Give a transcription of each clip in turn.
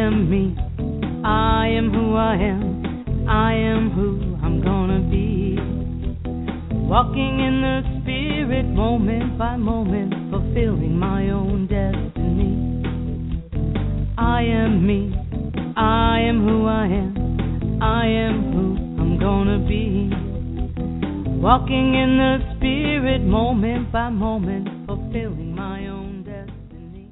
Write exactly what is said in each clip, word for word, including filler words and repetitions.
am me. I am who I am. I am who I'm gonna be. Walking in the spirit, moment by moment, fulfilling my own destiny. I am me. I am who I am. I am who I'm gonna be. Walking in the spirit, moment by moment, fulfilling my own destiny.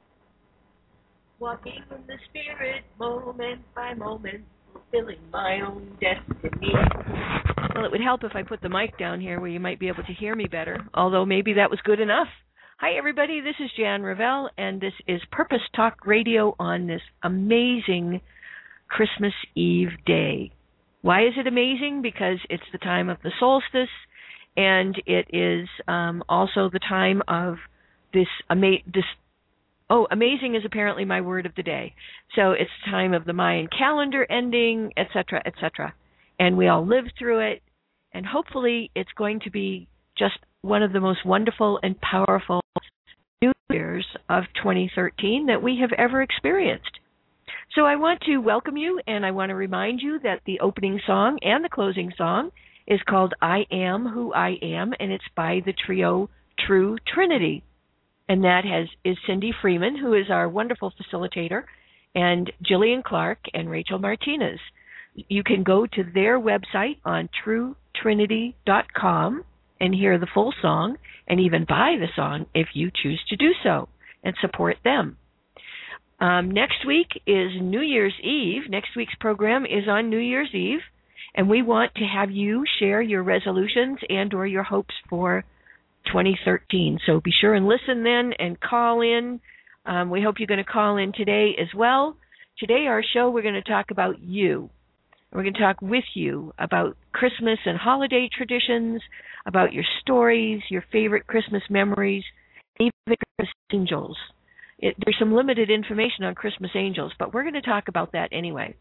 Walking in the spirit, moment by moment, fulfilling my own destiny. Well, it would help if I put the mic down here where you might be able to hear me better, although maybe that was good enough. Hi, everybody. This is Jan Revelle, and this is Purpose Talk Radio on this amazing Christmas Eve day. Why is it amazing? Because it's the time of the solstice, and it is um, also the time of this, ama- this, oh, amazing is apparently my word of the day. So it's the time of the Mayan calendar ending, et cetera, et cetera. And we all live through it, and hopefully it's going to be just one of the most wonderful and powerful New Years of twenty thirteen that we have ever experienced. So I want to welcome you, and I want to remind you that the opening song and the closing song is called I Am Who I Am, and it's by the trio True Trinity. And that has is Cindy Freeman, who is our wonderful facilitator, and Jillian Clark and Rachel Martinez. You can go to their website on true trinity dot com and hear the full song and even buy the song if you choose to do so and support them. Um, next week is New Year's Eve. Next week's program is on New Year's Eve, and we want to have you share your resolutions and or your hopes for twenty thirteen. So be sure and listen then and call in. Um, we hope you're going to call in today as well. Today, our show, we're going to talk about you. We're going to talk with you about Christmas and holiday traditions, about your stories, your favorite Christmas memories, even Christmas angels. It, there's some limited information on Christmas angels, but we're going to talk about that anyway.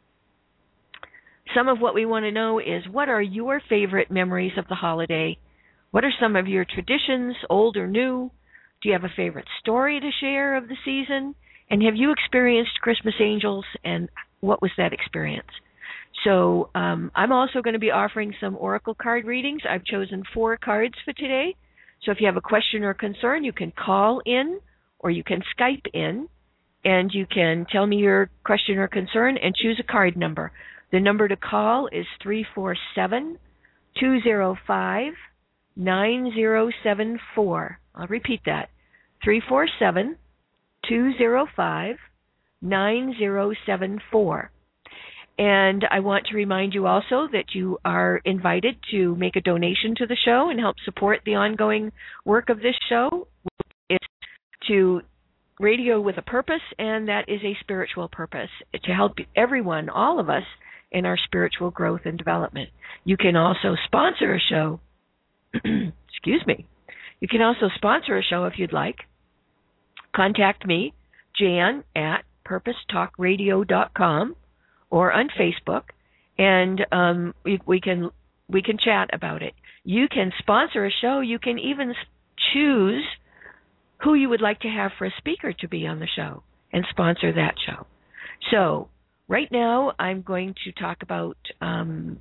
Some of what we want to know is, what are your favorite memories of the holiday? What are some of your traditions, old or new? Do you have a favorite story to share of the season? And have you experienced Christmas angels, and what was that experience? So um, I'm also going to be offering some oracle card readings. I've chosen four cards for today. So if you have a question or concern, you can call in, or you can Skype in, and you can tell me your question or concern and choose a card number. The number to call is three four seven, two zero five, nine zero seven four. I'll repeat that, three four seven, two zero five, nine zero seven four. And I want to remind you also that you are invited to make a donation to the show and help support the ongoing work of this show. It's to Radio with a Purpose, and that is a spiritual purpose, to help everyone, all of us, in our spiritual growth and development. You can also sponsor a show. Excuse me. You can also sponsor a show if you'd like. Contact me, Jan, at purpose talk radio dot com, or on Facebook, and um, we, we can we can chat about it. You can sponsor a show. You can even choose who you would like to have for a speaker to be on the show and sponsor that show. So right now I'm going to talk about, um,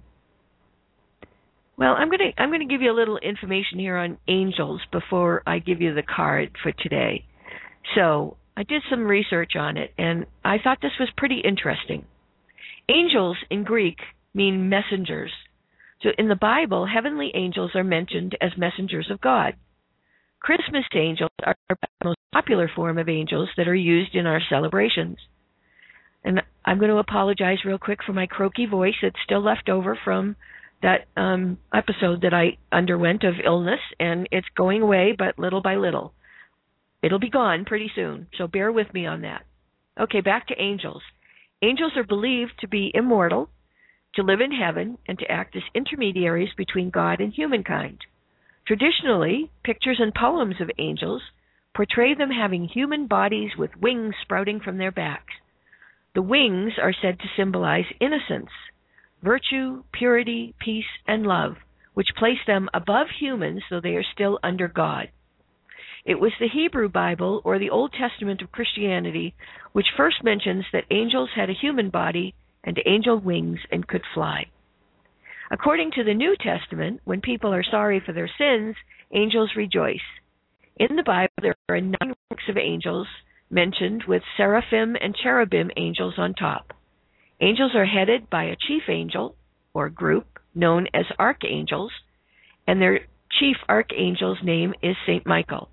well, I'm going to I'm going to give you a little information here on angels before I give you the card for today. So I did some research on it, and I thought this was pretty interesting. Angels in Greek mean messengers. So in the Bible, heavenly angels are mentioned as messengers of God. Christmas angels are the most popular form of angels that are used in our celebrations. And I'm going to apologize real quick for my croaky voice. It's still left over from that um, episode that I underwent of illness, and it's going away, but little by little. It'll be gone pretty soon, so bear with me on that. Okay, back to angels. Angels are believed to be immortal, to live in heaven, and to act as intermediaries between God and humankind. Traditionally, pictures and poems of angels portray them having human bodies with wings sprouting from their backs. The wings are said to symbolize innocence, virtue, purity, peace, and love, which place them above humans, though they are still under God. It was the Hebrew Bible, or the Old Testament of Christianity, which first mentions that angels had a human body and angel wings and could fly. According to the New Testament, when people are sorry for their sins, angels rejoice. In the Bible, there are nine ranks of angels mentioned, with seraphim and cherubim angels on top. Angels are headed by a chief angel, or group, known as archangels, and their chief archangel's name is Saint Michael.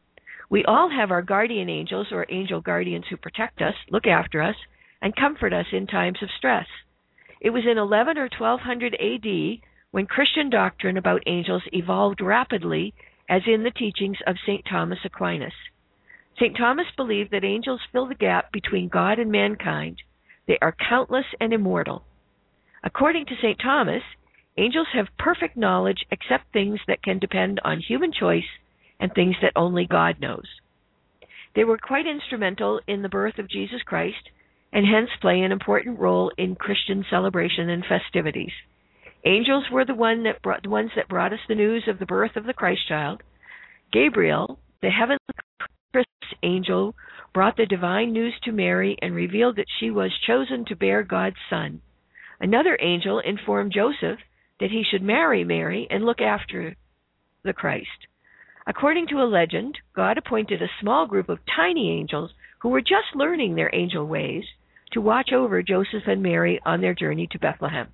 We all have our guardian angels, or angel guardians, who protect us, look after us, and comfort us in times of stress. It was in eleven or twelve hundred A D when Christian doctrine about angels evolved rapidly, as in the teachings of Saint Thomas Aquinas. Saint Thomas believed that angels fill the gap between God and mankind. They are countless and immortal. According to Saint Thomas, angels have perfect knowledge except things that can depend on human choice and things that only God knows. They were quite instrumental in the birth of Jesus Christ, and hence play an important role in Christian celebration and festivities. Angels were the, one that brought, the ones that brought us the news of the birth of the Christ child. Gabriel, the heavenly Christmas angel, brought the divine news to Mary and revealed that she was chosen to bear God's son. Another angel informed Joseph that he should marry Mary and look after the Christ. According to a legend, God appointed a small group of tiny angels who were just learning their angel ways to watch over Joseph and Mary on their journey to Bethlehem.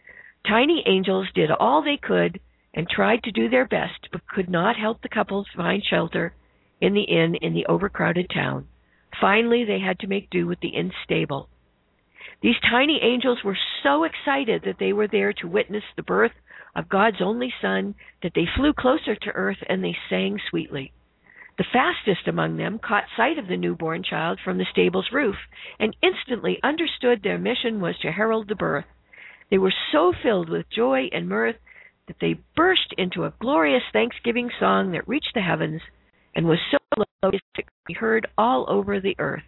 Tiny angels did all they could and tried to do their best, but could not help the couples find shelter in the inn in the overcrowded town. Finally, they had to make do with the inn stable. These tiny angels were so excited that they were there to witness the birth of God's only Son that they flew closer to earth and they sang sweetly. The fastest among them caught sight of the newborn child from the stable's roof and instantly understood their mission was to herald the birth. They were so filled with joy and mirth that they burst into a glorious thanksgiving song that reached the heavens and was so melodious it could be heard all over the earth.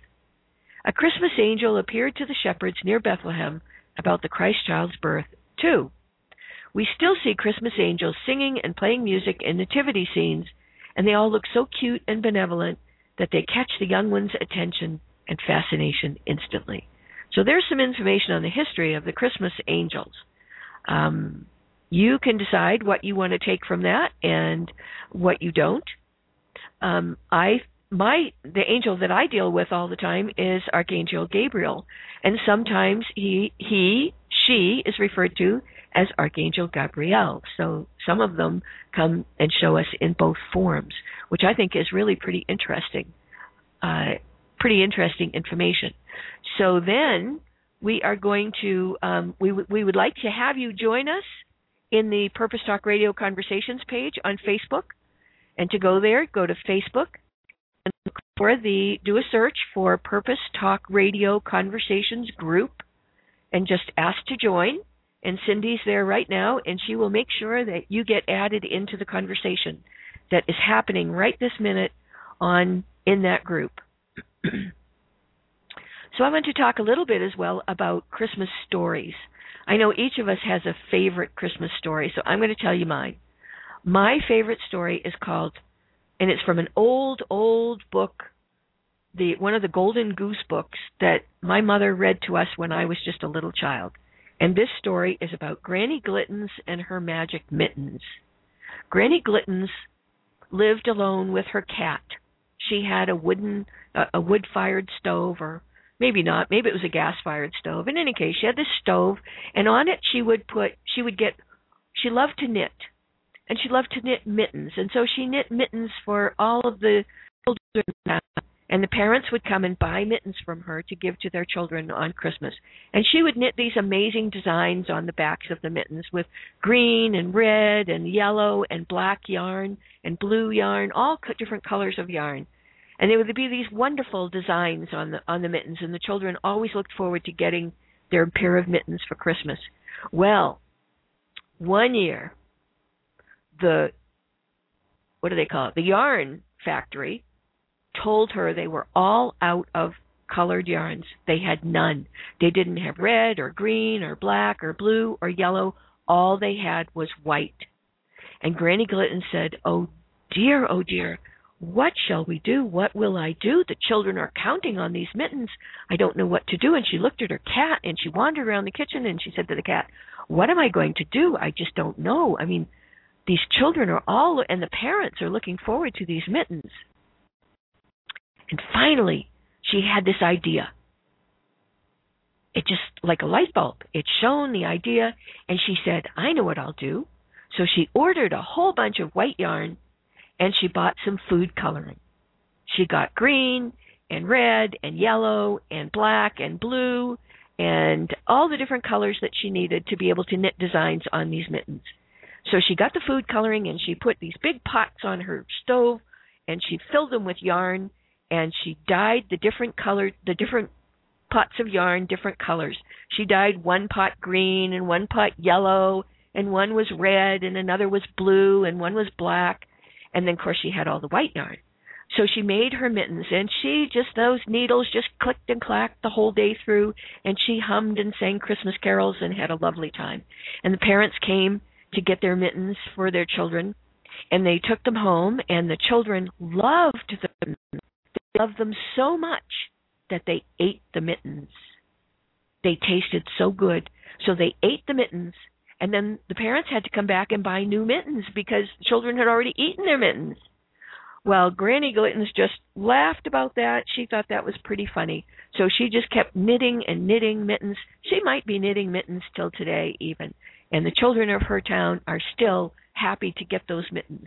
A Christmas angel appeared to the shepherds near Bethlehem about the Christ child's birth, too. We still see Christmas angels singing and playing music in nativity scenes, and they all look so cute and benevolent that they catch the young ones' attention and fascination instantly. So there's some information on the history of the Christmas angels. Um, you can decide what you want to take from that and what you don't. Um, I my the angel that I deal with all the time is Archangel Gabriel, and sometimes he he she is referred to as Archangel Gabriel. So some of them come and show us in both forms, which I think is really pretty interesting. Uh, pretty interesting information. So then we are going to, um, we, w- we would like to have you join us in the Purpose Talk Radio Conversations page on Facebook. And to go there, go to Facebook and look for the, do a search for Purpose Talk Radio Conversations group and just ask to join. And Cindy's there right now, and she will make sure that you get added into the conversation that is happening right this minute on in that group. So I want to talk a little bit as well about Christmas stories. I know each of us has a favorite Christmas story, so I'm going to tell you mine. My favorite story is called, and it's from an old, old book, the one of the Golden Goose books that my mother read to us when I was just a little child. And this story is about Granny Glittens and her magic mittens. Granny Glittens lived alone with her cat. She had a wooden, uh, a wood-fired stove, or maybe not. Maybe it was a gas-fired stove. In any case, she had this stove, and on it she would put, she would get, she loved to knit, and she loved to knit mittens, and so she knit mittens for all of the children, and the parents would come and buy mittens from her to give to their children on Christmas. And she would knit these amazing designs on the backs of the mittens with green and red and yellow and black yarn and blue yarn, all different colors of yarn. And there would be these wonderful designs on the on the mittens, and the children always looked forward to getting their pair of mittens for Christmas. Well, one year, the, what do they call it, the yarn factory told her they were all out of colored yarns. They had none. They didn't have red or green or black or blue or yellow. All they had was white. And Granny Glitten said, "Oh dear, oh dear, what shall we do? What will I do? The children are counting on these mittens. I don't know what to do. And she looked at her cat, and she wandered around the kitchen, and she said to the cat, what am I going to do? I just don't know. I mean, these children are all, and the parents are looking forward to these mittens. And finally, she had this idea. It just, like a light bulb, it shone the idea, and she said, I know what I'll do. So she ordered a whole bunch of white yarn, and she bought some food coloring. She got green and red and yellow and black and blue and all the different colors that she needed to be able to knit designs on these mittens. So she got the food coloring, and she put these big pots on her stove, and she filled them with yarn, and she dyed the different colored, the different pots of yarn, different colors. She dyed one pot green and one pot yellow, and one was red and another was blue and one was black. And then, of course, she had all the white yarn. So she made her mittens, and she just, those needles just clicked and clacked the whole day through, and she hummed and sang Christmas carols and had a lovely time. And the parents came to get their mittens for their children, and they took them home, and the children loved them. They loved them so much that they ate the mittens. They tasted so good, so they ate the mittens. And then the parents had to come back and buy new mittens because the children had already eaten their mittens. Well, Granny Glittens just laughed about that. She thought that was pretty funny. So she just kept knitting and knitting mittens. She might be knitting mittens till today even. And the children of her town are still happy to get those mittens.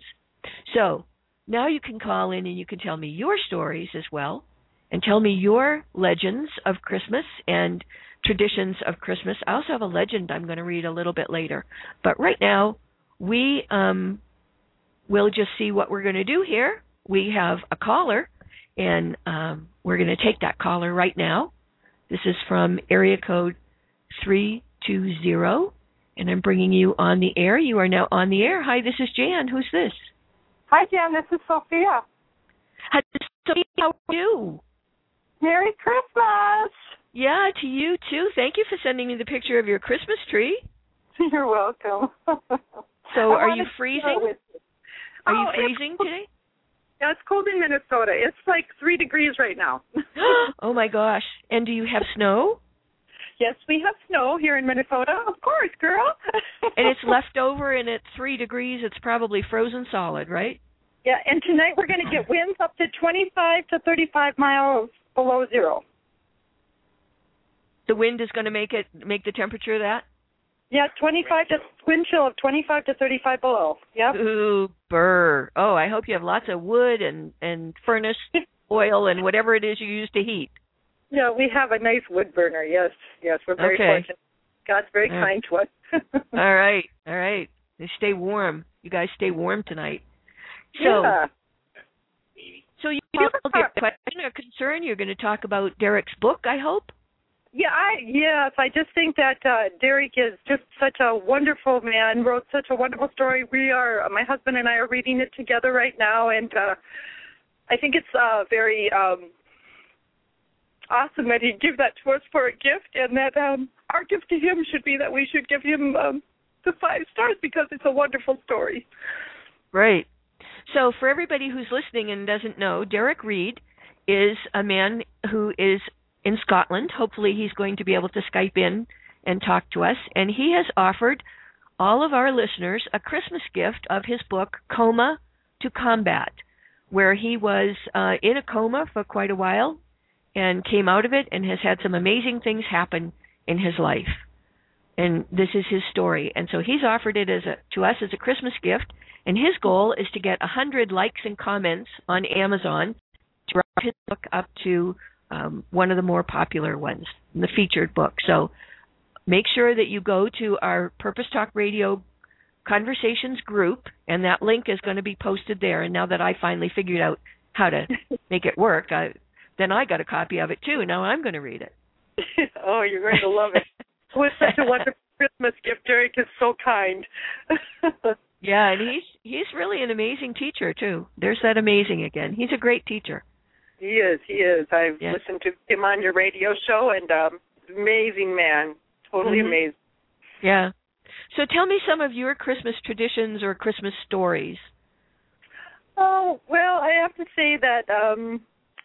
So now you can call in and you can tell me your stories as well, and tell me your legends of Christmas and traditions of Christmas. I also have a legend I'm going to read a little bit later. But right now, we um, will just see what we're going to do here. We have a caller, and um, we're going to take that caller right now. This is from area code three two zero, and I'm bringing you on the air. You are now on the air. Hi, this is Jan. Who's this? Hi, Jan. This is Sophia. Hi, Sophia. How are you? Merry Christmas. Yeah, to you, too. Thank you for sending me the picture of your Christmas tree. You're welcome. So are you freezing? You. Are you oh, freezing today? Yeah, it's cold in Minnesota. It's like three degrees right now. Oh, my gosh. And do you have snow? Yes, we have snow here in Minnesota. Of course, girl. And it's left over, and at three degrees, it's probably frozen solid, right? Yeah, and tonight we're going to get winds up to twenty-five to thirty-five miles below zero. The wind is going to make it make the temperature that? Yeah, twenty-five to wind chill of twenty-five to thirty-five below. Yep. Ooh, burr. Oh, I hope you have lots of wood and, and furnace oil and whatever it is you use to heat. Yeah, we have a nice wood burner. Yes, yes, we're very okay. fortunate. God's very all kind right. to us. all right, all right. You stay warm. You guys stay warm tonight. So, yeah. So you have a question or concern? You're going to talk about Derek's book, I hope? Yeah, I yes, I just think that uh, Derek is just such a wonderful man, wrote such a wonderful story. We are, my husband and I are reading it together right now, and uh, I think it's uh, very um, awesome that he'd give that to us for a gift, and that um, our gift to him should be that we should give him um, the five stars because it's a wonderful story. Right. So for everybody who's listening and doesn't know, Derek Reed is a man who is in Scotland. Hopefully he's going to be able to Skype in and talk to us. And he has offered all of our listeners a Christmas gift of his book, Coma to Combat, where he was uh, in a coma for quite a while and came out of it and has had some amazing things happen in his life. And this is his story. And so he's offered it as a, to us as a Christmas gift. And his goal is to get one hundred likes and comments on Amazon to drive his book up to um, one of the more popular ones, the featured book. So make sure that you go to our Purpose Talk Radio Conversations group, and that link is going to be posted there. And now that I finally figured out how to make it work, I, then I got a copy of it too, and now I'm going to read it. Oh, you're going to love it. It was such a wonderful Christmas gift. Derek is so kind. Yeah, and he's he's really an amazing teacher, too. There's that amazing again. He's a great teacher. He is, he is. I've yes. listened to him on your radio show, and um, amazing man. Totally mm-hmm. amazing. Yeah. So tell me some of your Christmas traditions or Christmas stories. Oh, well, I have to say that um,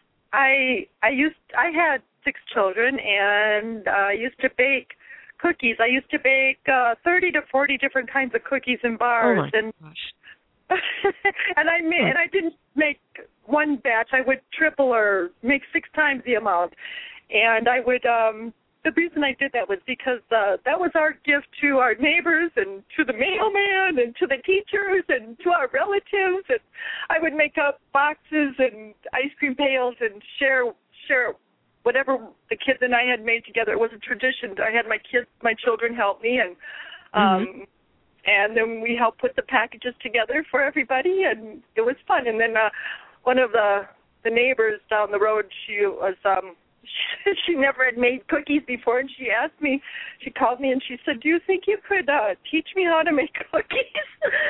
I I used I had six children, and uh, I used to bake cookies. I used to bake uh, thirty to forty different kinds of cookies and bars, Oh my and gosh. and I made and I didn't make one batch. I would triple or make six times the amount, and I would. Um, the reason I did that was because uh, that was our gift to our neighbors and to the mailman and to the teachers and to our relatives. And I would make up boxes and ice cream pails and share share whatever the kids and I had made together. It was a tradition. I had my kids, my children help me, and um, mm-hmm. and then we helped put the packages together for everybody, and it was fun. And then uh, one of the the neighbors down the road, she was. Um, She never had made cookies before, and she asked me, she called me and she said, do you think you could uh, teach me how to make cookies?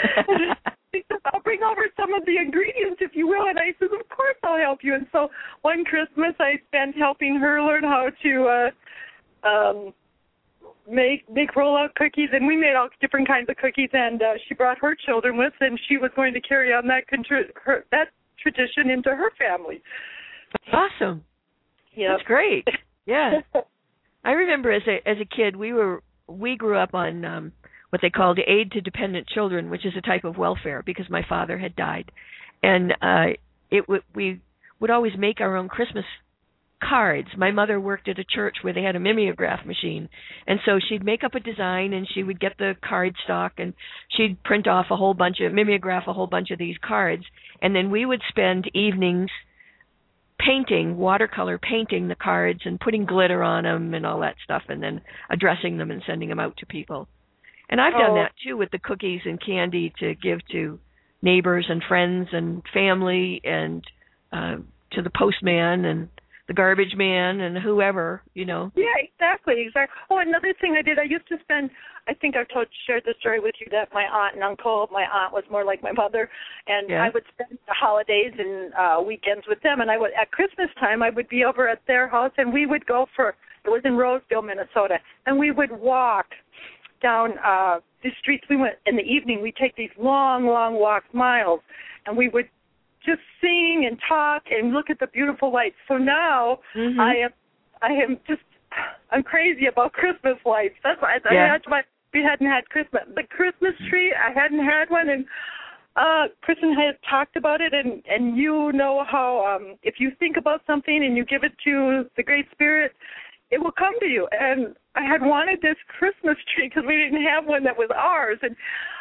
She said, I'll bring over some of the ingredients if you will. And I said, of course I'll help you. And so one Christmas I spent helping her learn how to uh, um, make make roll-out cookies, and we made all different kinds of cookies, and uh, she brought her children with, and she was going to carry on that, contri- her, that tradition into her family. Awesome. Yep. That's great. Yeah. I remember as a as a kid, we were we grew up on um, what they called aid to dependent children, which is a type of welfare because my father had died, and uh, it w- we would always make our own Christmas cards. My mother worked at a church where they had a mimeograph machine, and so she'd make up a design and she would get the card stock and she'd print off a whole bunch of mimeograph a whole bunch of these cards, and then we would spend evenings painting, watercolor painting the cards and putting glitter on them and all that stuff, and then addressing them and sending them out to people. And I've done oh. that too with the cookies and candy to give to neighbors and friends and family, and uh, to the postman and the garbage man and whoever, you know. Yeah, exactly, exactly. Oh, another thing I did, I used to spend, I think I've told, shared the story with you that my aunt and uncle, my aunt was more like my mother, and yeah. I would spend the holidays and uh, weekends with them, and I would, at Christmas time, I would be over at their house, and we would go for, it was in Roseville, Minnesota, and we would walk down uh, the streets. We went, in the evening, we'd take these long, long walks, miles, and we would just sing and talk and look at the beautiful lights. So now mm-hmm. I am, I am just, I'm crazy about Christmas lights. That's why I, yeah. I had my, we hadn't had Christmas, the Christmas tree. I hadn't had one, and uh, Kristen has talked about it, and and you know how um, if you think about something and you give it to the Great Spirit, it will come to you. And I had wanted this Christmas tree because we didn't have one that was ours, and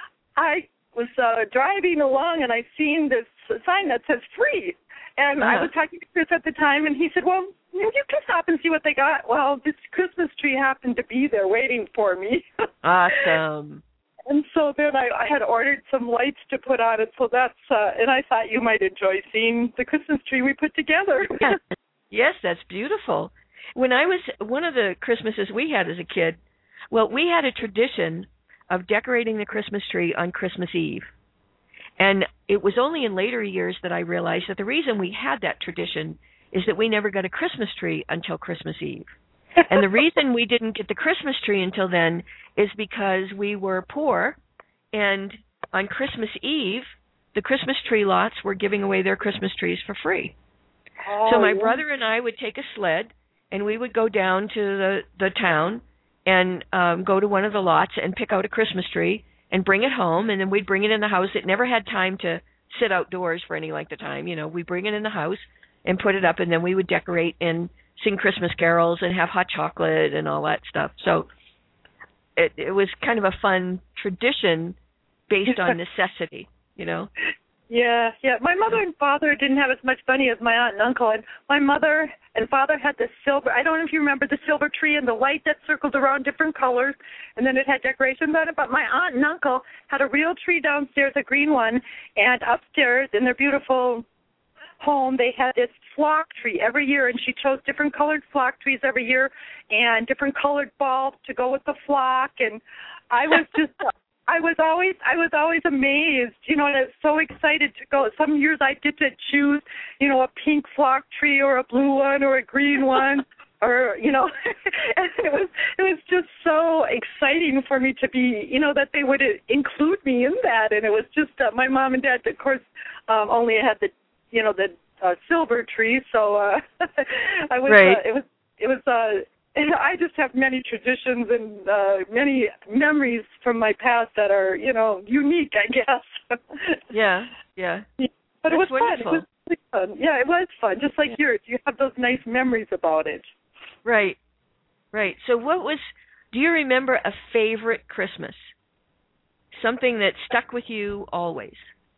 I was uh, driving along and I seen this sign that says free, and uh-huh. I was talking to Chris at the time, and he said, well, you can stop and see what they got. Well, this Christmas tree happened to be there waiting for me. Awesome. And so then I, I had ordered some lights to put on it, so that's, uh, and I thought you might enjoy seeing the Christmas tree we put together. Yes, that's beautiful. When I was, one of the Christmases we had as a kid, well, we had a tradition of decorating the Christmas tree on Christmas Eve. And it was only in later years that I realized that the reason we had that tradition is that we never got a Christmas tree until Christmas Eve. And the reason we didn't get the Christmas tree until then is because we were poor, and on Christmas Eve, the Christmas tree lots were giving away their Christmas trees for free. Oh, so my yeah. brother and I would take a sled, and we would go down to the, the town and um, go to one of the lots and pick out a Christmas tree and bring it home, and then we'd bring it in the house. It never had time to sit outdoors for any length of time. You know, we bring it in the house and put it up, and then we would decorate and sing Christmas carols and have hot chocolate and all that stuff. So it, it was kind of a fun tradition based on necessity, you know. Yeah, yeah. My mother and father didn't have as much money as my aunt and uncle, and my mother and father had this silver, I don't know if you remember the silver tree and the light that circled around different colors, and then it had decorations on it, but my aunt and uncle had a real tree downstairs, a green one, and upstairs in their beautiful home, they had this flock tree every year, and she chose different colored flock trees every year and different colored bulbs to go with the flock, and I was just... I was always I was always amazed, you know, and I was so excited to go. Some years I get to choose, you know, a pink flock tree or a blue one or a green one. or you know, and it was it was just so exciting for me to be, you know, that they would include me in that, and it was just uh, my mom and dad, of course, um, only had the, you know, the uh, silver tree, so uh, I was right. uh, it was it was. Uh, I just have many traditions and uh, many memories from my past that are, you know, unique, I guess. yeah, yeah. But That's it was wonderful. fun. It was really fun. Yeah, it was fun. Just like yeah. yours, you have those nice memories about it. Right, right. So what was, do you remember a favorite Christmas? Something that stuck with you always?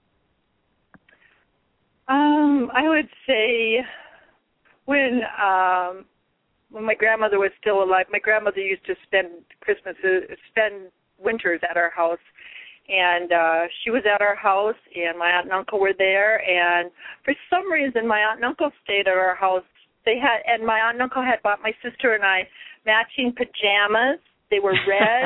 Um, I would say when... Um, When my grandmother was still alive, my grandmother used to spend Christmases, spend winters at our house, and uh, she was at our house, and my aunt and uncle were there, and for some reason, my aunt and uncle stayed at our house. They had, and my aunt and uncle had bought my sister and I matching pajamas. They were red,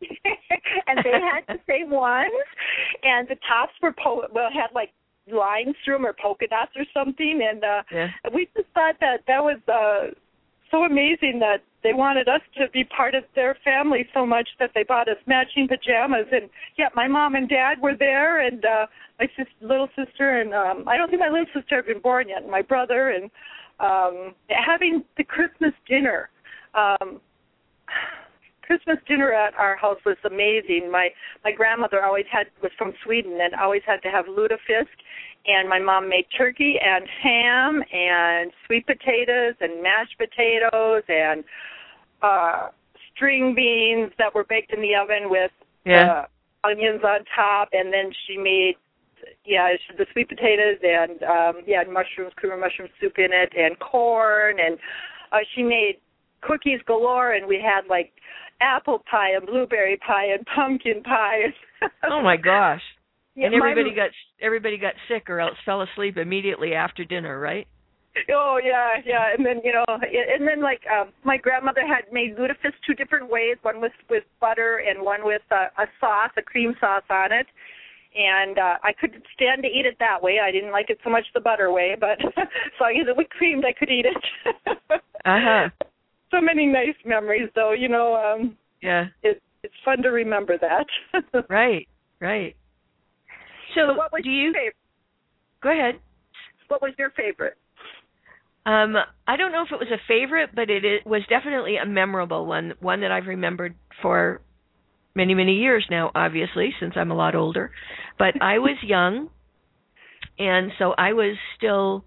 and they had the same ones, and the tops were po- well had like lines through them or polka dots or something, and uh, yeah. we just thought that that was. Uh, so amazing that they wanted us to be part of their family so much that they bought us matching pajamas. And, yeah, my mom and dad were there, and uh, my sis- little sister, and um, I don't think my little sister had been born yet, and my brother, and um, having the Christmas dinner. Um, Christmas dinner at our house was amazing. My my grandmother always had was from Sweden and always had to have lutefisk, and my mom made turkey and ham and sweet potatoes and mashed potatoes and uh, string beans that were baked in the oven with yeah. uh, onions on top, and then she made yeah the sweet potatoes and um, yeah mushrooms, cream of mushroom soup in it, and corn, and uh, she made cookies galore, and we had like apple pie and blueberry pie and pumpkin pie. Oh my gosh! Yeah, and everybody my, got everybody got sick or else fell asleep immediately after dinner, right? Oh yeah, yeah, and then you know, and then like um, my grandmother had made lutefisk two different ways. One was with butter and one with uh, a sauce, a cream sauce on it. And uh, I could stand to eat it that way. I didn't like it so much the butter way, but as long as it was creamed, I could eat it. uh huh. So many nice memories, though. You know, um, yeah, it, it's fun to remember that. Right, right. So, so what was do your you? Favorite? Go ahead. What was your favorite? Um, I don't know if it was a favorite, but it, it was definitely a memorable one. One that I've remembered for many, many years now. Obviously, since I'm a lot older, but I was young, and so I was still.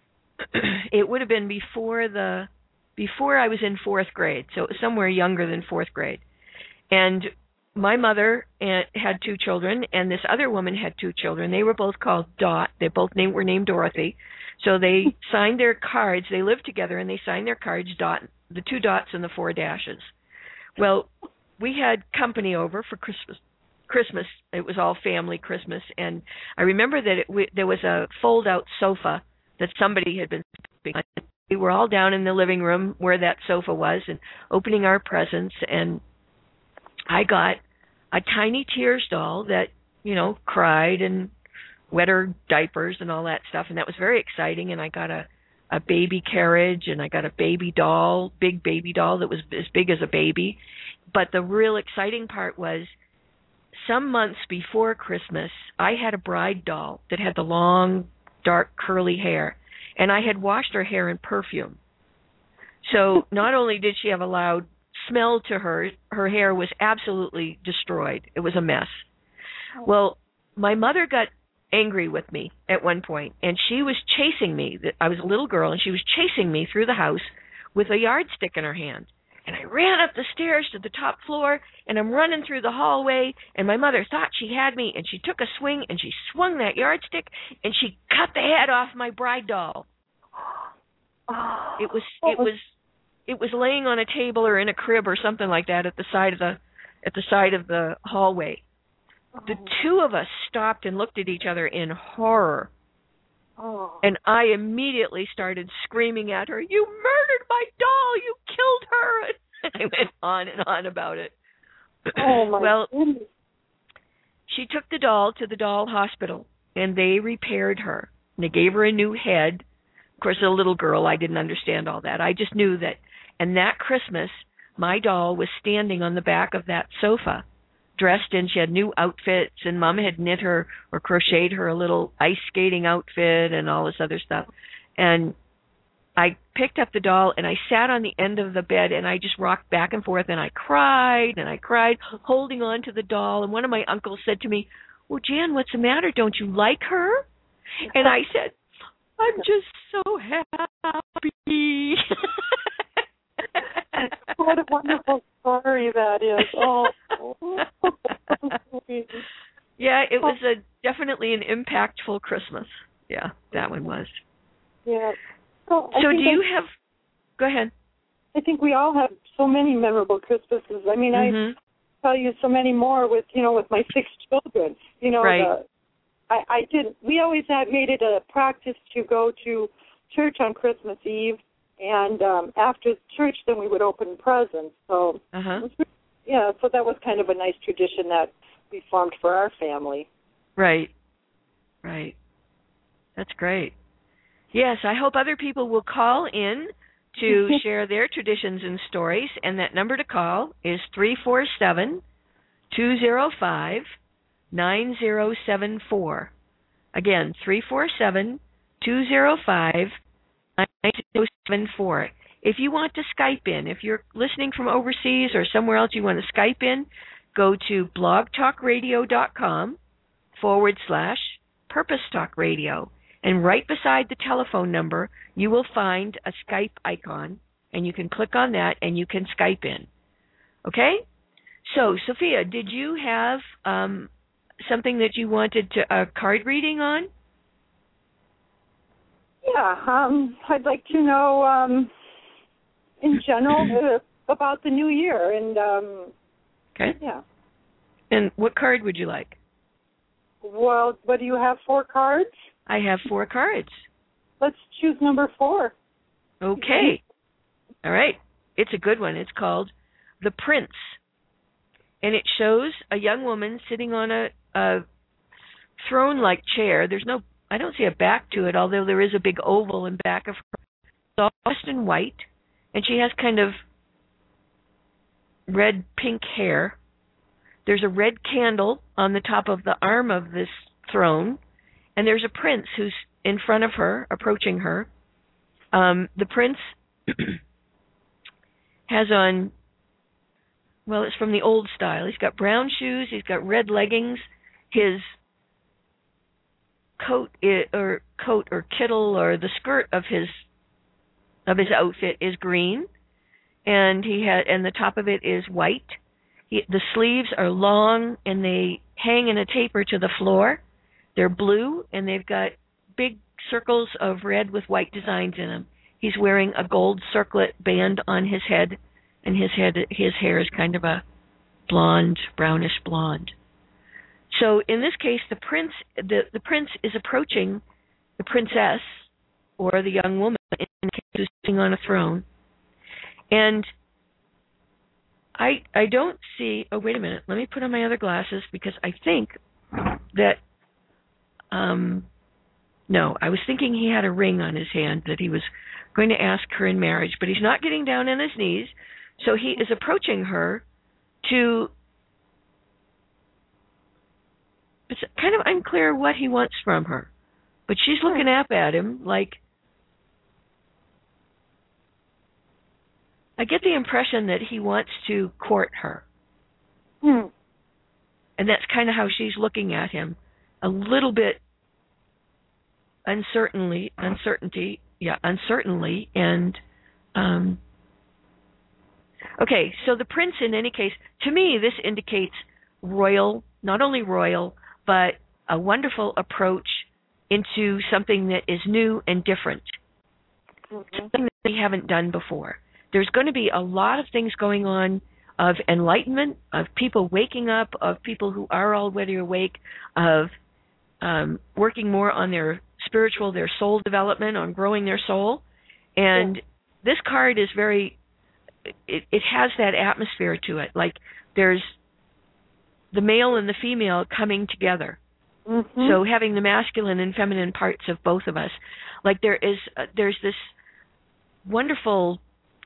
It would have been before the. Before I was in fourth grade, so it was somewhere younger than fourth grade. And my mother had two children, and this other woman had two children. They were both called Dot. They both named, were named Dorothy. So they signed their cards. They lived together, and they signed their cards, Dot, the two dots and the four dashes. Well, we had company over for Christmas. Christmas. It was all family Christmas. And I remember that it, we, there was a fold-out sofa that somebody had been sleeping on. We were all down in the living room where that sofa was and opening our presents, and I got a tiny Tears doll that, you know, cried and wet her diapers and all that stuff, and that was very exciting. And I got a, a baby carriage, and I got a baby doll, big baby doll that was as big as a baby. But the real exciting part was some months before Christmas, I had a bride doll that had the long, dark, curly hair. And I had washed her hair in perfume. So not only did she have a loud smell to her, her hair was absolutely destroyed. It was a mess. Well, my mother got angry with me at one point, and she was chasing me. I was a little girl, and she was chasing me through the house with a yardstick in her hand. And I ran up the stairs to the top floor, and I'm running through the hallway, and my mother thought she had me, and she took a swing, and she swung that yardstick, and she cut the head off my bride doll. It was it was it was laying on a table or in a crib or something like that at the side of the at the side of the hallway. The two of us stopped and looked at each other in horror. Oh. And I immediately started screaming at her, "You murdered my doll! You killed her!" And I went on and on about it. Oh, my well, goodness. She took the doll to the doll hospital, and they repaired her. And they gave her a new head. Of course, as a little girl, I didn't understand all that. I just knew that And that Christmas, my doll was standing on the back of that sofa, dressed in, she had new outfits, and Mom had knit her or crocheted her a little ice skating outfit and all this other stuff. And I picked up the doll and I sat on the end of the bed and I just rocked back and forth and I cried and I cried, holding on to the doll. And one of my uncles said to me, "Well, Jan, what's the matter? Don't you like her?" And I said, "I'm just so happy." What a wonderful story that is. Oh. Yeah, it was a definitely an impactful Christmas. Yeah, that one was. Yeah. So, so do you I, have, go ahead. I think we all have so many memorable Christmases. I mean, mm-hmm. I tell you so many more with, you know, with my six children. You know, right. the, I, I did, we always had made it a practice to go to church on Christmas Eve, and um, after church, then we would open presents. So, uh-huh. yeah, so that was kind of a nice tradition that we formed for our family. Right, right. That's great. Yes, I hope other people will call in to share their traditions and stories, and that number to call is three four seven, two zero five, nine zero seven four. Again, three four seven, two zero five, nine zero seven four. If you want to Skype in, if you're listening from overseas or somewhere else you want to Skype in, go to blogtalkradio.com forward slash Purpose Talk Radio. And right beside the telephone number, you will find a Skype icon, and you can click on that, and you can Skype in. Okay? So, Sophia, did you have um, something that you wanted to a uh, card reading on? Yeah, um, I'd like to know, um, in general, uh, about the new year. And um, okay. Yeah. And what card would you like? Well, what do you have? Four cards? I have four cards. Let's choose number four. Okay. All right. It's a good one. It's called The Prince. And it shows a young woman sitting on a, a throne-like chair. There's no, I don't see a back to it, although there is a big oval in back of her. It's all dressed in white, and she has kind of red-pink hair. There's a red candle on the top of the arm of this throne. And there's a prince who's in front of her, approaching her. Um, the prince has on, well, it's from the old style. He's got brown shoes. He's got red leggings. His coat is, or coat or kittle or the skirt of his of his outfit is green, and he had and the top of it is white. He, the sleeves are long and they hang in a taper to the floor. They're blue, and they've got big circles of red with white designs in them. He's wearing a gold circlet band on his head, and his head, his hair is kind of a blonde, brownish blonde. So in this case, the prince, the, the prince is approaching the princess, or the young woman, in the case who's sitting on a throne. And I I don't see. Oh, wait a minute. Let me put on my other glasses because I think that. Um, no, I was thinking he had a ring on his hand that he was going to ask her in marriage, but he's not getting down on his knees, so he is approaching her to, it's kind of unclear what he wants from her, but she's looking up at him like, I get the impression that he wants to court her. Hmm. And that's kind of how she's looking at him. A little bit uncertainly, uncertainty, yeah, uncertainly, and um, okay. So the prince, in any case, to me, this indicates royal, not only royal, but a wonderful approach into something that is new and different, mm-hmm. something that we haven't done before. There's going to be a lot of things going on of enlightenment, of people waking up, of people who are already awake, of Um, working more on their spiritual, their soul development, on growing their soul. And yeah. This card is very, it, it has that atmosphere to it. Like there's the male and the female coming together. Mm-hmm. So having the masculine and feminine parts of both of us. Like there is, uh, there's this wonderful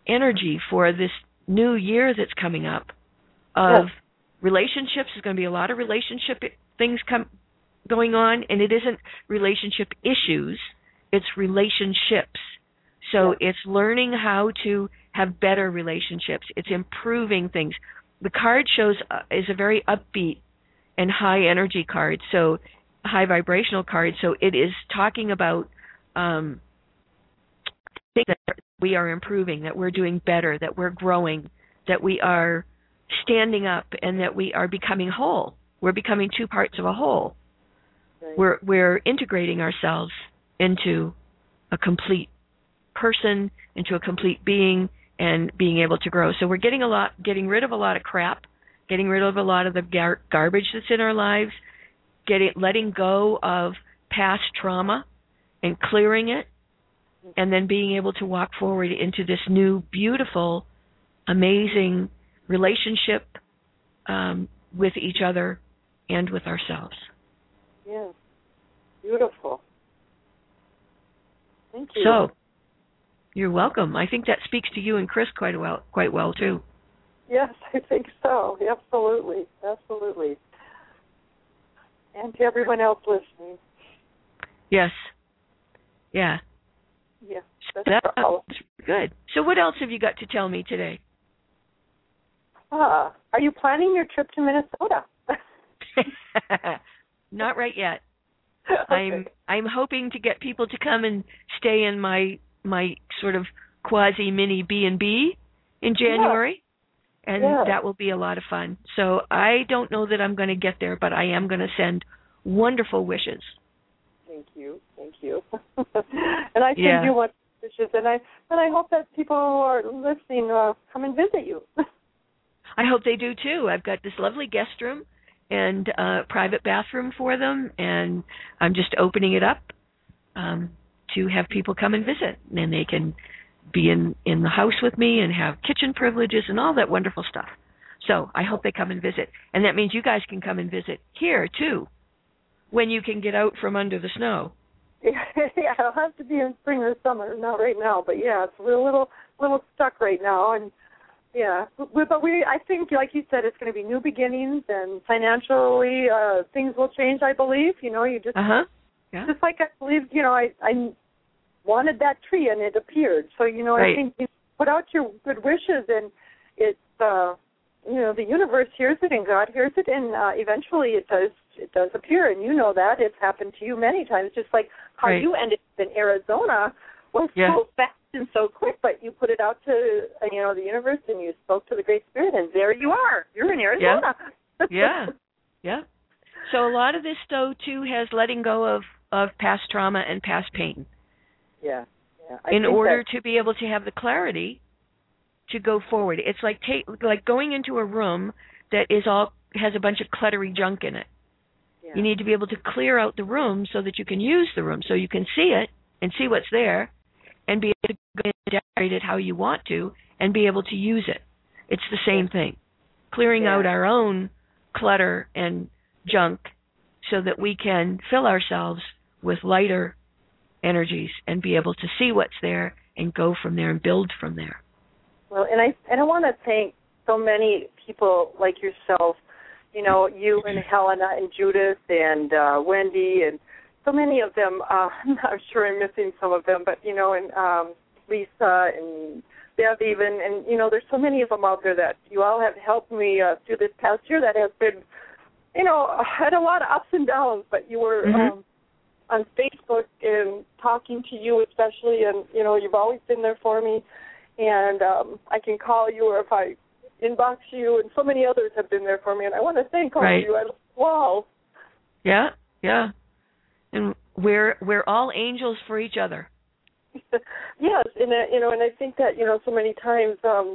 energy for this new year that's coming up of yes. relationships. There's going to be a lot of relationship things come going on, and it isn't relationship issues, it's relationships. So yes. it's learning how to have better relationships. It's improving things. The card shows uh, is a very upbeat and high energy card, so high vibrational card. So it is talking about um, things that we are improving, that we're doing better, that we're growing, that we are standing up, and that we are becoming whole. We're becoming two parts of a whole. Right. We're we're integrating ourselves into a complete person, into a complete being, and being able to grow. So we're getting a lot, getting rid of a lot of crap, getting rid of a lot of the gar- garbage that's in our lives, getting letting go of past trauma and clearing it, and then being able to walk forward into this new, beautiful, amazing relationship um, with each other and with ourselves. Yeah, beautiful. Thank you. So, you're welcome. I think that speaks to you and Chris quite well, quite well too. Yes, I think so. Absolutely, absolutely. And to everyone else listening. Yes. Yeah. Yeah, that's That's good. So what else have you got to tell me today? Ah, are you planning your trip to Minnesota? Not right yet. Okay. I'm I'm hoping to get people to come and stay in my my sort of quasi mini B and B in January, yeah. and yeah. that will be a lot of fun. So I don't know that I'm going to get there, but I am going to send wonderful wishes. Thank you, thank you. And I send yeah. you wonderful wishes, and I and I hope that people who are listening uh, come and visit you. I hope they do too. I've got this lovely guest room and a private bathroom for them, and I'm just opening it up um, to have people come and visit, and they can be in, in the house with me and have kitchen privileges and all that wonderful stuff. So I hope they come and visit, and that means you guys can come and visit here too, when you can get out from under the snow. Yeah, it'll have to be in spring or summer, not right now, but yeah, it's we're a little little stuck right now, and yeah, but we I think, like you said, it's going to be new beginnings, and financially uh, things will change. I believe, you know, you just uh huh, yeah, just like I believe, you know, I I wanted that tree and it appeared. So you know, right. I think you put out your good wishes, and it's uh, you know, the universe hears it, and God hears it, and uh, eventually it does it does appear, and you know that it's happened to you many times, just like how right. you ended up in Arizona was yeah. so fast and so quick, but you put it out to you know the universe, and you spoke to the Great Spirit, and there you are. You're in Arizona. Yeah, yeah, yeah. So a lot of this, though, too, has letting go of, of past trauma and past pain. Yeah, yeah. I in think order that... to be able to have the clarity to go forward. It's like take, like going into a room that is all has a bunch of cluttery junk in it. Yeah. You need to be able to clear out the room so that you can use the room, so you can see it and see what's there, and be able to go and decorate it how you want to, and be able to use it. It's the same thing. Clearing yeah. out our own clutter and junk so that we can fill ourselves with lighter energies and be able to see what's there and go from there and build from there. Well, and I and I want to thank so many people like yourself, you know, you and Helena and Judith and uh, Wendy and so many of them. Uh, I'm sure I'm missing some of them, but, you know, and um, Lisa and Bev even, and, you know, there's so many of them out there that you all have helped me uh, through this past year that has been, you know, had a lot of ups and downs, but you were Mm-hmm. um, on Facebook and talking to you especially, and, you know, you've always been there for me. And um, I can call you, or if I inbox you, and so many others have been there for me, and I want to thank all right. of you. I, wow. Yeah, yeah. And we're we're all angels for each other. Yes, and uh, you know, and I think that, you know, so many times um,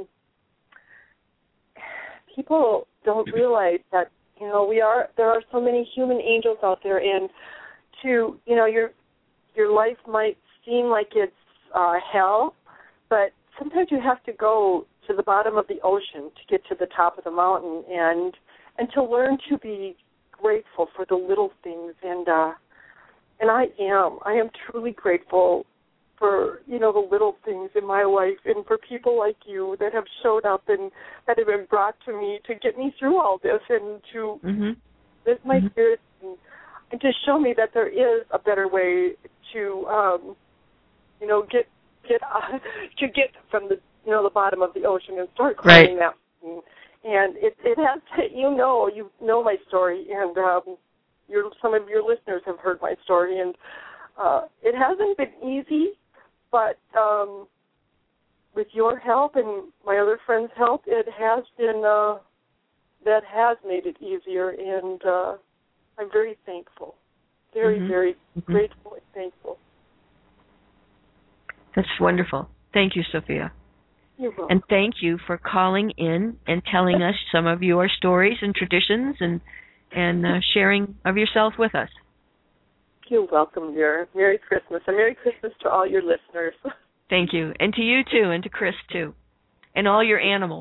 people don't realize that, you know, we are there are so many human angels out there, and to, you know, your your life might seem like it's uh, hell, but sometimes you have to go to the bottom of the ocean to get to the top of the mountain, and and to learn to be grateful for the little things. And uh, and I am. I am truly grateful for, you know, the little things in my life, and for people like you that have showed up and that have been brought to me to get me through all this and to mm-hmm. lift my mm-hmm. spirits and, and to show me that there is a better way to, um, you know, get get uh, to get from the, you know, the bottom of the ocean and start climbing right. that. And it it has, you know, you know my story, and um, your some of your listeners have heard my story, and uh, it hasn't been easy, but um, with your help and my other friends' help, it has been, uh, that has made it easier, and uh, I'm very thankful, very, mm-hmm. very mm-hmm. grateful and thankful. That's wonderful. Thank you, Sophia. You're welcome. And thank you for calling in and telling us some of your stories and traditions and and uh, sharing of yourself with us. You're welcome, dear. Merry Christmas, and Merry Christmas to all your listeners. Thank you. And to you, too, and to Chris, too, and all your animals.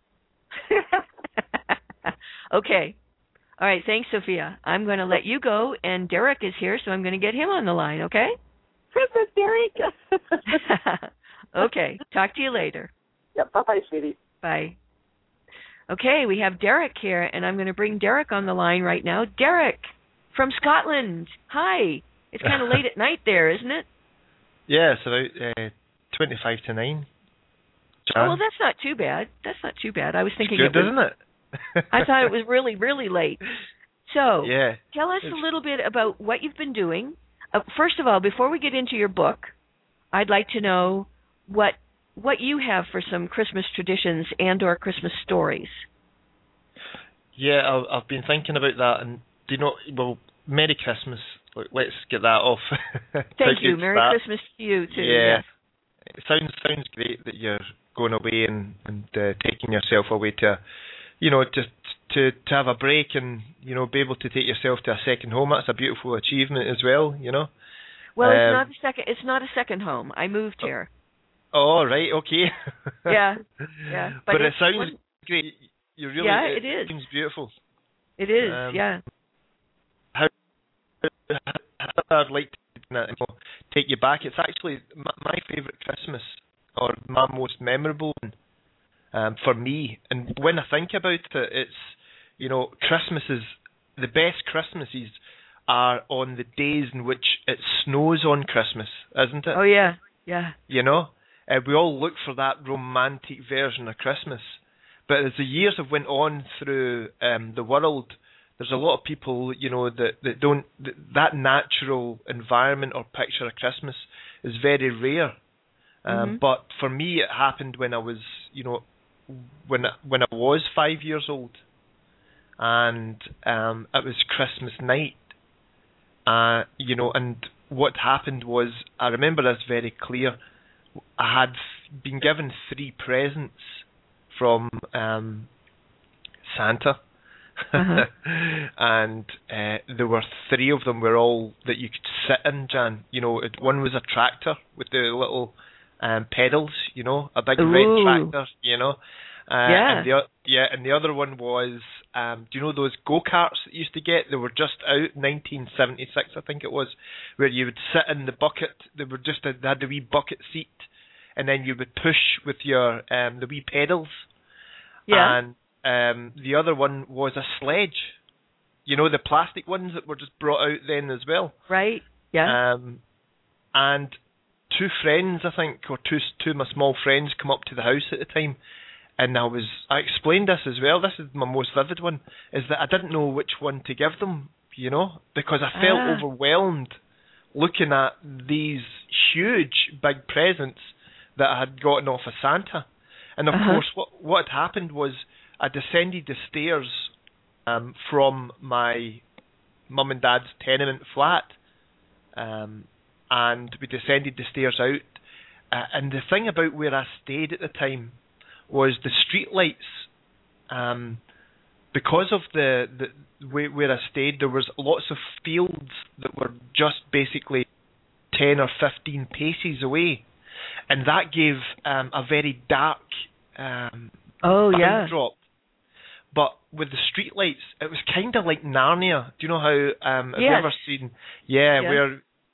Okay. All right, thanks, Sophia. I'm going to let you go, and Derek is here, so I'm going to get him on the line, okay? Christmas, Derek. Okay, talk to you later. Yep, bye-bye, sweetie. Bye. Okay, we have Derek here, and I'm going to bring Derek on the line right now. Derek from Scotland. Hi. It's kind of late at night there, isn't it? Yeah, it's about uh, twenty-five to nine. Jan. Oh, well, that's not too bad. That's not too bad. I was thinking it's good, it was, isn't it? I thought it was really, really late. So, yeah, tell us a little bit about what you've been doing. Uh, first of all, before we get into your book, I'd like to know what what you have for some Christmas traditions and or Christmas stories. Yeah, I've, I've been thinking about that, and do you know, well, Merry Christmas. Let's get that off. Thank you. Merry start. Christmas to you, too. Yeah. Yes. It sounds sounds great that you're going away and, and uh, taking yourself away to, you know, just to, to have a break and, you know, be able to take yourself to a second home. That's a beautiful achievement as well, you know. Well, um, it's not a second. It's not a second home. I moved here. Oh, right, okay. Yeah, yeah. But, but it sounds one, great. You really. Yeah, it, it is. It seems beautiful. It is. Um, yeah. How, how I'd like to you know, take you back. It's actually my, my favourite Christmas, or my most memorable one, um, for me. And when I think about it, it's, you know, Christmas is the best Christmases are on the days in which it snows on Christmas, isn't it? Oh yeah, yeah. You know, uh, we all look for that romantic version of Christmas. But as the years have went on through um, the world, there's a lot of people, you know, that, that don't, that, that natural environment or picture of Christmas is very rare. Um, mm-hmm. But for me, it happened when I was, you know, when when I was five years old, and um, it was Christmas night. Uh, you know, and what happened was, I remember this very clear. I had been given three presents from um, Santa. Uh-huh. And uh, there were three of them were all that you could sit in, Jan. You know, it, one was a tractor with the little um, pedals, you know, a big Ooh. red tractor, you know. Uh, yeah. And the, yeah, and the other one was, um, do you know those go-karts that you used to get? They were just out, nineteen seventy-six, I think it was, where you would sit in the bucket. They were just a, they had the wee bucket seat, and then you would push with your um, the wee pedals. Yeah. And um, the other one was a sledge. You know, the plastic ones that were just brought out then as well. Right. Yeah. Um, and two friends, I think, or two two of my small friends, come up to the house at the time. And I was, I explained this as well, this is my most vivid one, is that I didn't know which one to give them, you know, because I felt ah. overwhelmed looking at these huge, big presents that I had gotten off of Santa. And of uh-huh. course, what what had happened was I descended the stairs um, from my mum and dad's tenement flat, um, and we descended the stairs out. Uh, and the thing about where I stayed at the time was the street lights, um, because of the, the where, where I stayed, there was lots of fields that were just basically ten or fifteen paces away, and that gave um, a very dark um, oh yeah drop. But with the street lights, it was kind of like Narnia. Do you know how? Um, have yes. you ever seen? Yeah, yeah, where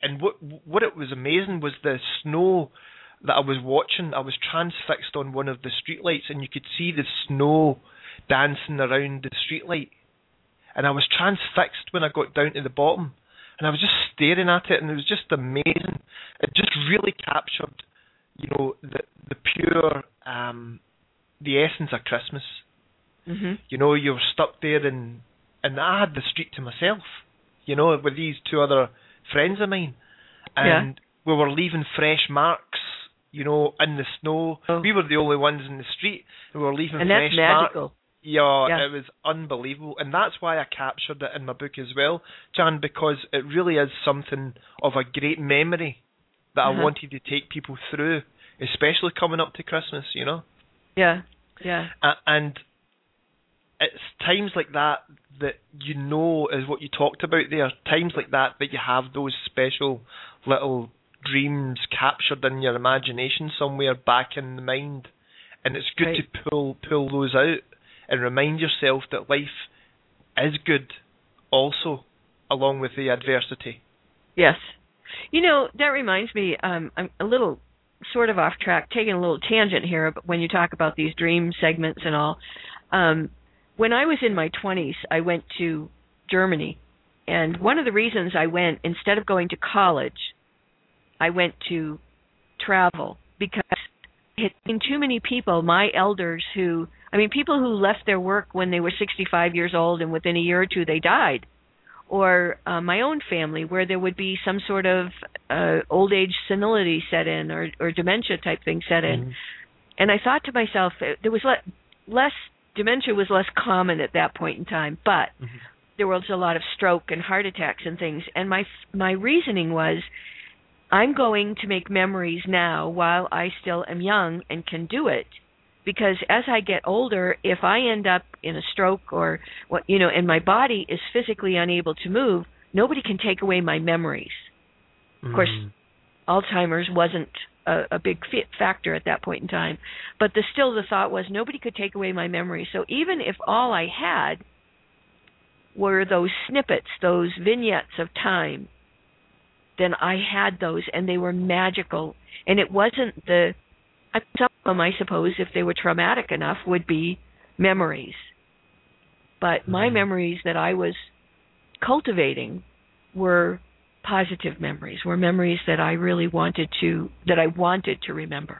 and what what it was amazing was the snow that I was watching. I was transfixed on one of the streetlights, and you could see the snow dancing around the streetlight. And I was transfixed when I got down to the bottom, and I was just staring at it, and it was just amazing. It just really captured, you know, the the pure, um, the essence of Christmas. Mm-hmm. You know, you were stuck there, and and I had the street to myself, you know, with these two other friends of mine, and Yeah. we were leaving fresh marks, you know, in the snow. Oh. We were the only ones in the street, and we were leaving And fresh that's marks. magical. Yeah, Yeah. it was unbelievable, and that's why I captured it in my book as well, Jan, because it really is something of a great memory that Uh-huh. I wanted to take people through, especially coming up to Christmas, you know. Yeah, yeah. Uh, and it's times like that that you know is what you talked about there. Times like that that you have those special little dreams captured in your imagination somewhere back in the mind, and it's good Right. to pull pull those out and remind yourself that life is good also, along with the adversity. Yes. You know, that reminds me, um, I'm a little sort of off track, taking a little tangent here, but when you talk about these dream segments and all. Um, when I was in my twenties, I went to Germany. And one of the reasons I went, instead of going to college, I went to travel because I had seen too many people, my elders who, I mean, people who left their work when they were sixty-five years old and within a year or two they died. Or uh, my own family, where there would be some sort of uh, old age senility set in, or, or dementia type thing set in. Mm-hmm. And I thought to myself, there was le- less dementia was less common at that point in time, but Mm-hmm. there was a lot of stroke and heart attacks and things. And my my reasoning was, I'm going to make memories now while I still am young and can do it. Because as I get older, if I end up in a stroke or what, you know, and my body is physically unable to move, nobody can take away my memories. Of course, Alzheimer's wasn't a, a big fit factor at that point in time, but the still the thought was nobody could take away my memories. So even if all I had were those snippets, those vignettes of time, then I had those, and they were magical. And it wasn't the some of them, I suppose, if they were traumatic enough, would be memories. But my Mm-hmm. memories that I was cultivating were positive memories, were memories that I really wanted to, that I wanted to remember.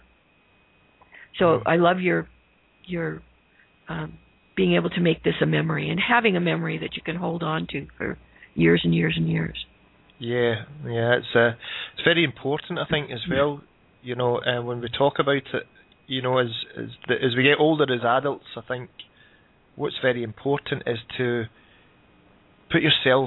So Mm-hmm. I love your, your um, being able to make this a memory and having a memory that you can hold on to for years and years and years. Yeah, yeah, it's uh, it's very important, I think, as well. You know, uh, when we talk about it, you know, as as the, as we get older as adults, I think what's very important is to put yourself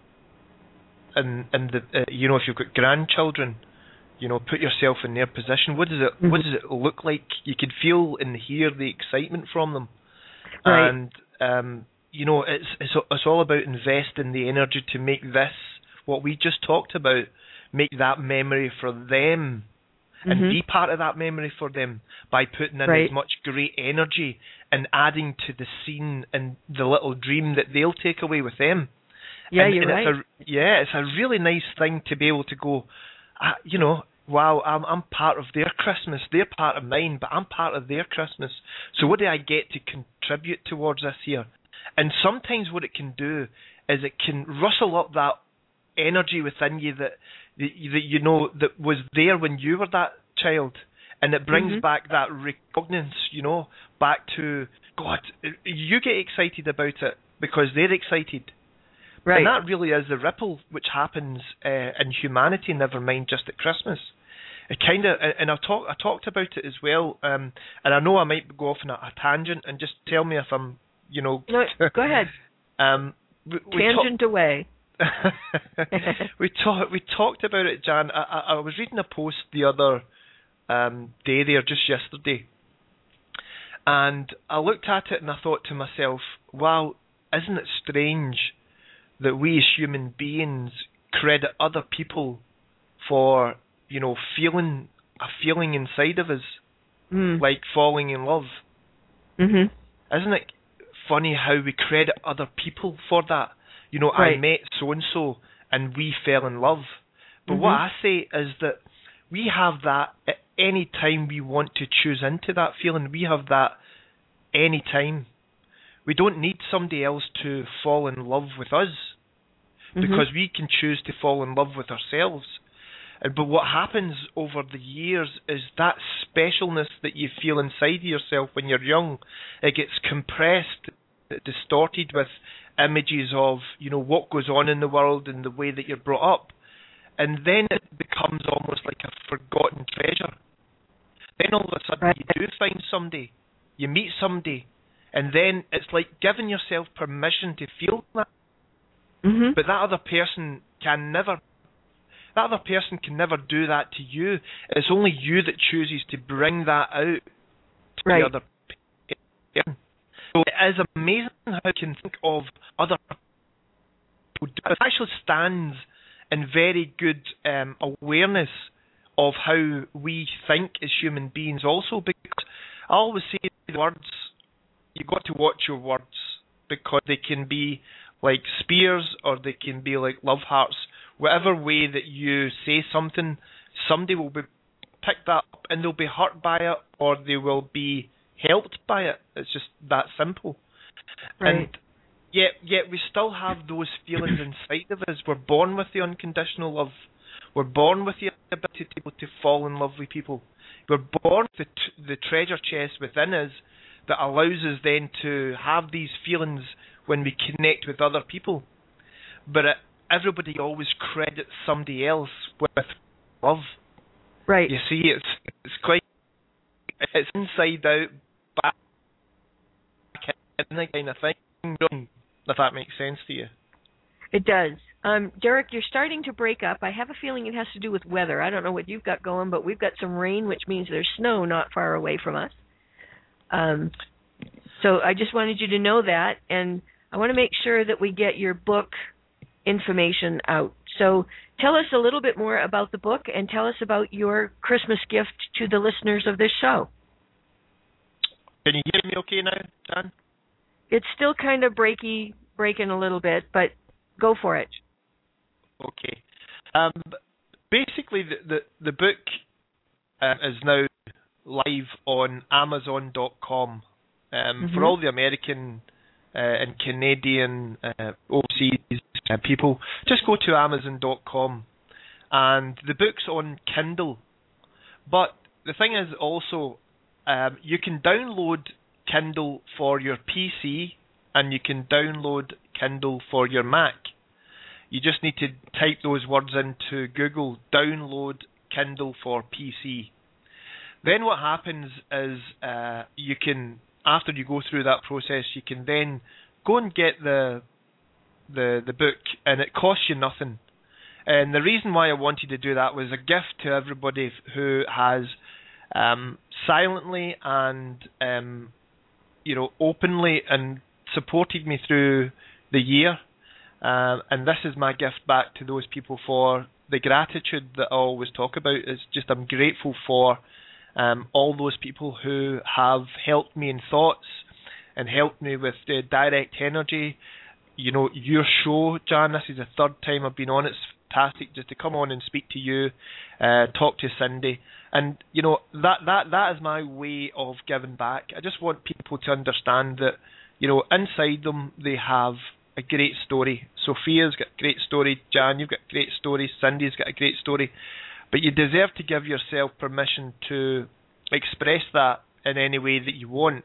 in in the uh, you know, if you've got grandchildren, you know, put yourself in their position. What does it Mm-hmm. what does it look like? You can feel and hear the excitement from them, Right. and um, you know, it's it's it's all about investing the energy to make this what we just talked about, make that memory for them. And Mhm. be part of that memory for them by putting in Right. as much great energy and adding to the scene and the little dream that they'll take away with them. Yeah, and, you're and right. It's a, yeah, it's a really nice thing to be able to go, uh, you know, wow, I'm I'm part of their Christmas. They're part of mine, but I'm part of their Christmas. So what do I get to contribute towards this year? And sometimes what it can do is it can rustle up that energy within you that that you know that was there when you were that child, and it brings Mm-hmm. back that repugnance, you know, back to God. You get excited about it because they're excited, Right. and that really is the ripple which happens uh, in humanity. Never mind just at Christmas. It kind of, and I talk, I talked about it as well, um, and I know I might go off on a, a tangent, and just tell me if I'm, you know. No, go ahead. um, we, we Tangent away. we talked we talked about it, Jan. I, I, I was reading a post the other um, day there, just yesterday, and I looked at it and I thought to myself, wow, isn't it strange that we as human beings credit other people for, you know, feeling a feeling inside of us, Mm. like falling in love? Mhm. Isn't it funny how we credit other people for that? You know, Right. I met so-and-so and we fell in love. But mm-hmm. what I say is that we have that at any time we want to choose into that feeling. We have that any time. We don't need somebody else to fall in love with us, mm-hmm. because we can choose to fall in love with ourselves. But what happens over the years is that specialness that you feel inside of yourself when you're young, it gets compressed, distorted with images of, you know, what goes on in the world and the way that you're brought up. And then it becomes almost like a forgotten treasure. Then all of a sudden right. you do find somebody, you meet somebody, and then it's like giving yourself permission to feel that. Mm-hmm. But that other person can never That other person can never do that to you. It's only you that chooses to bring that out to right. the other person. So it is amazing how you can think of other people. It actually stands in very good um, awareness of how we think as human beings also, because I always say the words, you've got to watch your words, because they can be like spears or they can be like love hearts. Whatever way that you say something, somebody will be pick that up and they'll be hurt by it, or they will be helped by it. It's just that simple. Right. And yet, yet we still have those feelings inside of us. We're born with the unconditional love. We're born with the ability to, be able to fall in love with people. We're born with the, t- the treasure chest within us that allows us then to have these feelings when we connect with other people. But it, everybody always credits somebody else with love. Right. You see, it's it's quite it's inside out, back in, the kind of thing. If that makes sense to you. It does. Um, Derek, you're starting to break up. I have a feeling it has to do with weather. I don't know what you've got going, but we've got some rain, which means there's snow not far away from us. Um, so I just wanted you to know that, and I want to make sure that we get your book information out. So tell us a little bit more about the book, and tell us about your Christmas gift to the listeners of this show. Can you hear me okay now, Jan? It's still kind of breaky, breaking a little bit, but go for it. Okay. Um, basically, the, the, the book uh, is now live on Amazon dot com. Um, mm-hmm. For all the American uh, and Canadian uh, overseas uh, people, just go to Amazon dot com. And the book's on Kindle. But the thing is also, um, you can download Kindle for your P C, and you can download Kindle for your Mac. You just need to type those words into Google, download Kindle for P C. Then what happens is uh, you can, after you go through that process, you can then go and get the the the book, and it costs you nothing. And the reason why I wanted to do that was a gift to everybody who has um, silently and um, you know openly and supported me through the year. Um, and this is my gift back to those people for the gratitude that I always talk about. It's just I'm grateful for um, all those people who have helped me in thoughts and helped me with the direct energy. You know, your show, Jan, this is the third time I've been on. It's fantastic just to come on and speak to you, uh, talk to Cindy. And, you know, that, that, that is my way of giving back. I just want people to understand that, you know, inside them they have a great story. Sophia's got a great story. Jan, you've got a great story. Cindy's got a great story. But you deserve to give yourself permission to express that in any way that you want,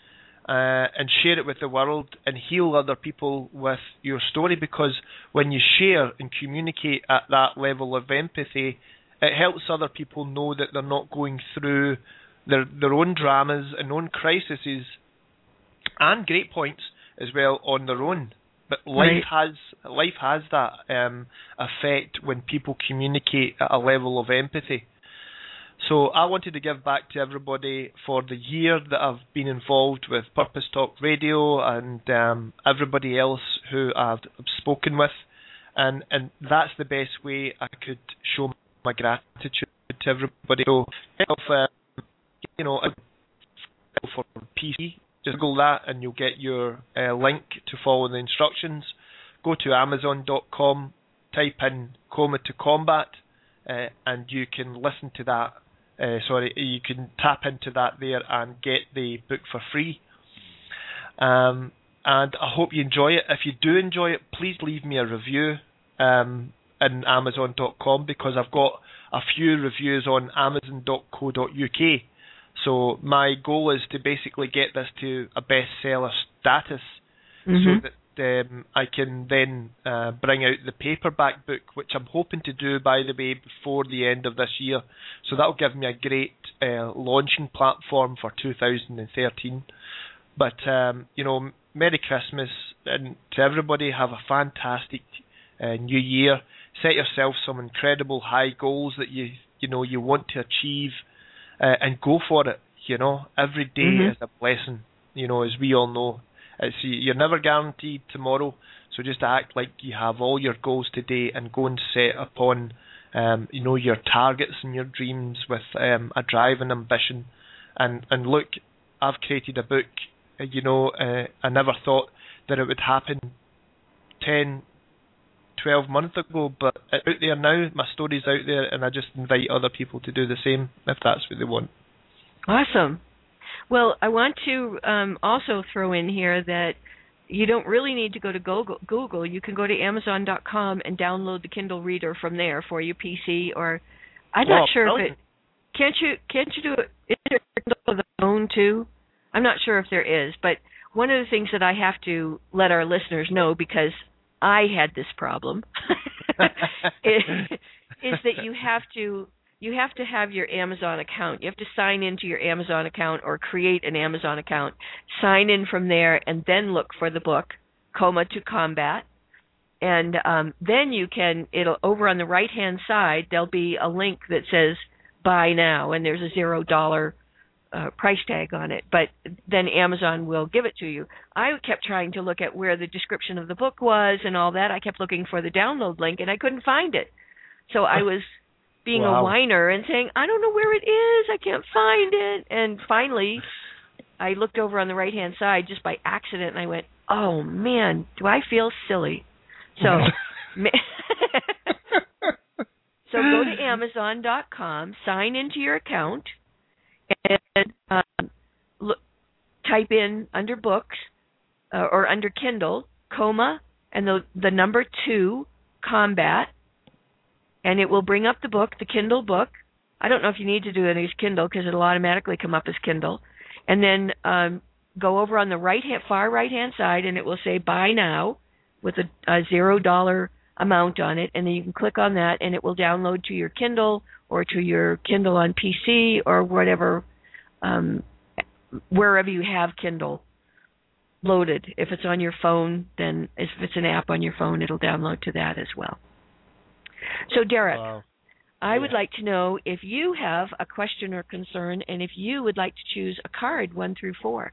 uh, and share it with the world and heal other people with your story. Because when you share and communicate at that level of empathy, it helps other people know that they're not going through their their own dramas and own crises and great points as well on their own. But life right. has life has that um, effect when people communicate at a level of empathy. So I wanted to give back to everybody for the year that I've been involved with Purpose Talk Radio, and um, everybody else who I've spoken with, and and that's the best way I could show my gratitude to everybody. So, uh, you know, for P C. Just Google that and you'll get your uh, link to follow the instructions. Go to Amazon dot com, type in Coma to Combat, uh, and you can listen to that. Uh, sorry, you can tap into that there and get the book for free. Um, and I hope you enjoy it. If you do enjoy it, please leave me a review um, in Amazon dot com, because I've got a few reviews on Amazon dot co dot U K. So my goal is to basically get this to a bestseller status, mm-hmm. so that um, I can then uh, bring out the paperback book, which I'm hoping to do, by the way, before the end of this year. So that'll give me a great uh, launching platform for two thousand thirteen. But, um, you know, Merry Christmas, and to everybody, have a fantastic uh, new year. Set yourself some incredible high goals that you, you know, you want to achieve, uh, and go for it. You know, every day mm-hmm. is a blessing, you know, as we all know. It's, you're never guaranteed tomorrow, so just act like you have all your goals today and go and set upon, um, you know, your targets and your dreams with um, a drive and ambition. And, and look, I've created a book. You know, uh, I never thought that it would happen ten, twelve months ago, but out there now, my story's out there, and I just invite other people to do the same if that's what they want. Awesome. Well, I want to um, also throw in here that you don't really need to go to Google. Google. You can go to Amazon dot com and download the Kindle Reader from there for your P C, or I'm not oh, sure brilliant. if it. Can't you? Can't you do it? Is there a Kindle of the phone too? I'm not sure if there is, but one of the things that I have to let our listeners know, because I had this problem, is, is that you have to you have to have your Amazon account. You have to sign into your Amazon account or create an Amazon account, sign in from there, and then look for the book, Coma to Combat. And um, then you can, it'll over on the right-hand side, there'll be a link that says buy now, and there's a zero dollar Uh, price tag on it, but then Amazon will give it to you. I kept trying to look at where the description of the book was and all that. I kept looking for the download link, and I couldn't find it. So I was being wow. a whiner and saying, I don't know where it is. I can't find it. And finally, I looked over on the right-hand side just by accident, and I went, oh, man, do I feel silly? So, so go to Amazon dot com, sign into your account, and um, look, type in under books uh, or under Kindle, Coma, and the the number two, Combat, and it will bring up the book, the Kindle book. I don't know if you need to do it as Kindle because it'll automatically come up as Kindle. And then um, go over on the right hand, far right hand side, and it will say buy now with a, a zero dollar amount on it, and then you can click on that, and it will download to your Kindle or to your Kindle on P C or whatever, um, wherever you have Kindle loaded. If it's on your phone, then if it's an app on your phone, it'll download to that as well. So, Derek, wow. I yeah. would like to know if you have a question or concern, and if you would like to choose a card one through four.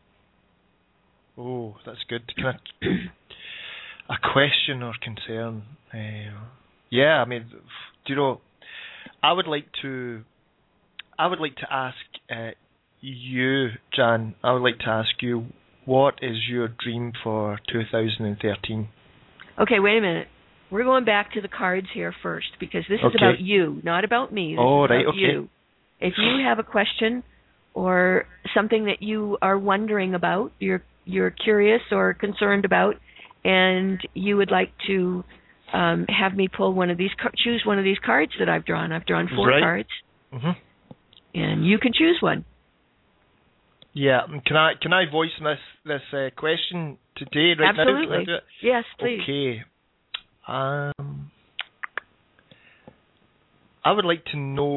Oh, that's good. Can I, a question or concern? Uh, yeah, I mean, do you know? I would like to. I would like to ask uh, you, Jan. I would like to ask you, what is your dream for two thousand thirteen? Okay, wait a minute. We're going back to the cards here first, because this okay. is about you, not about me. This oh, is about right, okay. you. If you have a question or something that you are wondering about, you're you're curious or concerned about, and you would like to um, have me pull one of these, choose one of these cards that I've drawn. I've drawn four right. cards, mm-hmm. and you can choose one. Yeah, can I can I voice this this uh, question today right Absolutely. now? Absolutely. Yes, please. Okay. Um, I would like to know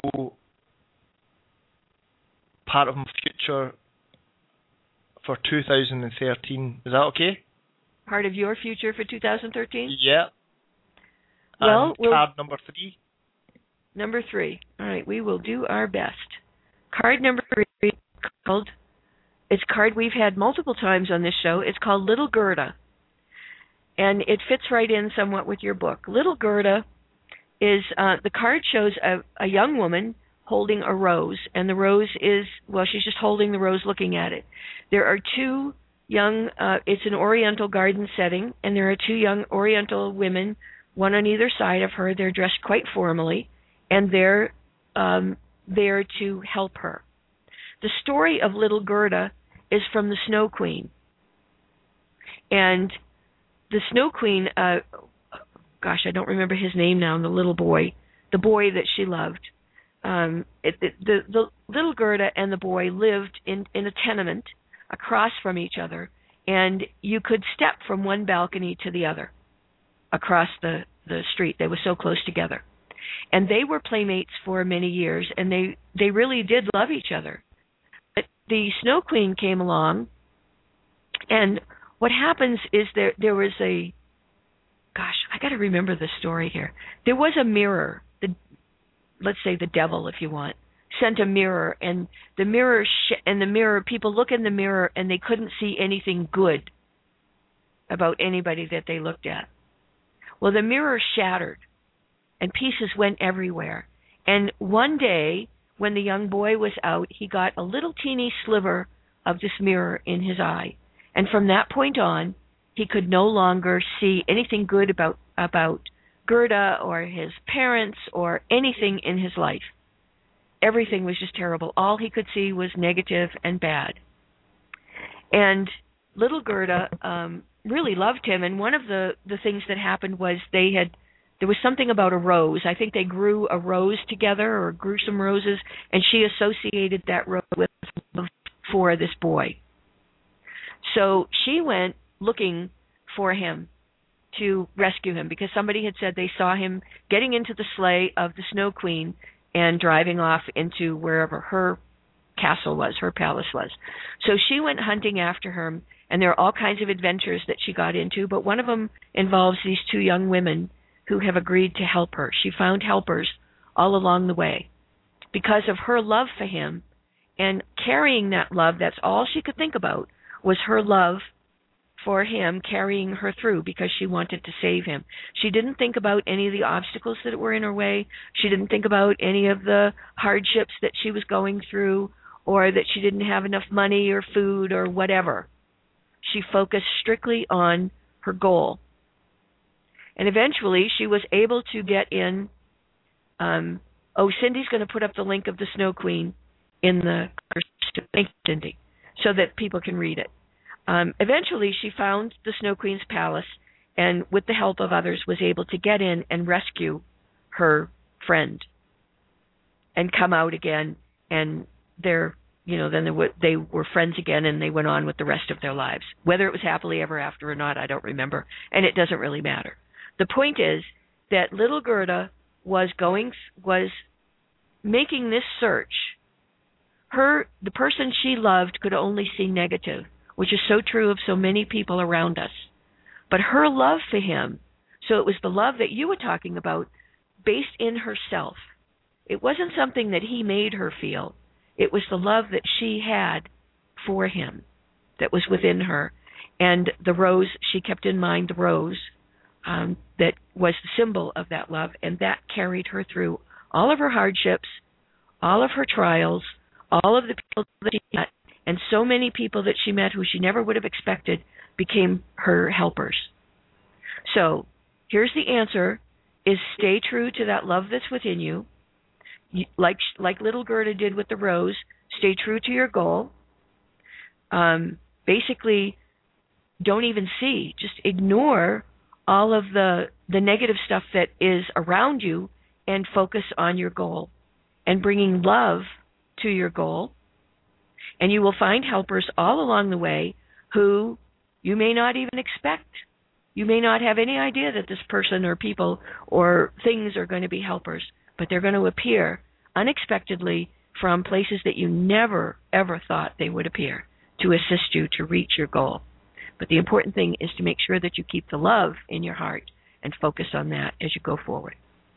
part of my future for two thousand thirteen. Is that okay? Part of your future for two thousand thirteen? Yeah. Well, and we'll, card number three. Number three. All right, we will do our best. Card number three is called, it's a card we've had multiple times on this show. It's called Little Gerda. And it fits right in somewhat with your book. Little Gerda is, uh, the card shows a, a young woman holding a rose. And the rose is, well, she's just holding the rose looking at it. There are two young, uh, it's an Oriental garden setting, and there are two young Oriental women, one on either side of her. They're dressed quite formally, and they're um, there to help her. The story of little Gerda is from the Snow Queen. And the Snow Queen, uh, gosh, I don't remember his name now, the little boy, the boy that she loved. Um, it, it, the, the little Gerda and the boy lived in, in a tenement across from each other, and you could step from one balcony to the other across the, the street. They were so close together. And they were playmates for many years, and they, they really did love each other. But the Snow Queen came along, and what happens is there there was a, gosh, I got to remember the story here. There was a mirror, the, let's say the devil, if you want, sent a mirror, and the mirror, sh- and the mirror, people look in the mirror, and they couldn't see anything good about anybody that they looked at. Well, the mirror shattered, and pieces went everywhere. And one day, when the young boy was out, he got a little teeny sliver of this mirror in his eye. And from that point on, he could no longer see anything good about, about Gerda or his parents or anything in his life. Everything was just terrible. All he could see was negative and bad. And little Gerda um, really loved him. And one of the, the things that happened was they had, there was something about a rose. I think they grew a rose together or grew some roses, and she associated that rose with for this boy. So she went looking for him to rescue him because somebody had said they saw him getting into the sleigh of the Snow Queen and driving off into wherever her castle was, her palace was. So she went hunting after him, and there are all kinds of adventures that she got into, but one of them involves these two young women who have agreed to help her. She found helpers all along the way. Because of her love for him and carrying that love, that's all she could think about, was her love for him carrying her through because she wanted to save him. She didn't think about any of the obstacles that were in her way. She didn't think about any of the hardships that she was going through or that she didn't have enough money or food or whatever. She focused strictly on her goal. And eventually she was able to get in. Um, oh, Cindy's going to put up the link of the Snow Queen in the Thank you, Cindy, so that people can read it. Um, eventually, she found the Snow Queen's palace, and with the help of others, was able to get in and rescue her friend, and come out again. And they're, you know, then they were, they were friends again, and they went on with the rest of their lives. Whether it was happily ever after or not, I don't remember, and it doesn't really matter. The point is that little Gerda was going, was making this search. Her, the person she loved could only see negative, which is so true of so many people around us. But her love for him, so it was the love that you were talking about, based in herself. It wasn't something that he made her feel. It was the love that she had for him that was within her. And the rose, she kept in mind the rose um, that was the symbol of that love, and that carried her through all of her hardships, all of her trials, all of the people that she met, and so many people that she met who she never would have expected became her helpers. So here's the answer, is stay true to that love that's within you. you like like little Gerda did with the rose, stay true to your goal. Um, basically, don't even see, just ignore all of the, the negative stuff that is around you and focus on your goal and bringing love to your goal. And you will find helpers all along the way who you may not even expect. You may not have any idea that this person or people or things are going to be helpers, but they're going to appear unexpectedly from places that you never, ever thought they would appear to assist you to reach your goal. But the important thing is to make sure that you keep the love in your heart and focus on that as you go forward.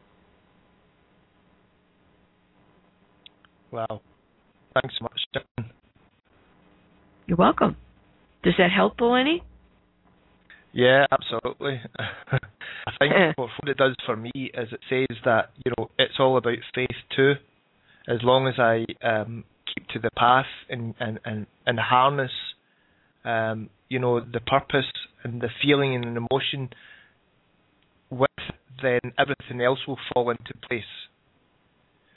Wow. Thanks so much, Jen. You're welcome. Does that help, any? Yeah, absolutely. I think what it does for me is it says that, you know, it's all about faith too. As long as I um, keep to the path and, and, and, and harness, um, you know, the purpose and the feeling and the emotion with, then everything else will fall into place.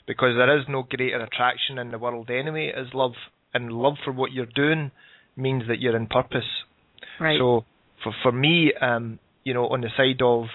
because there is no greater attraction in the world anyway as love, and love for what you're doing means that you're in purpose. Right. So for for me, um, you know, on the side of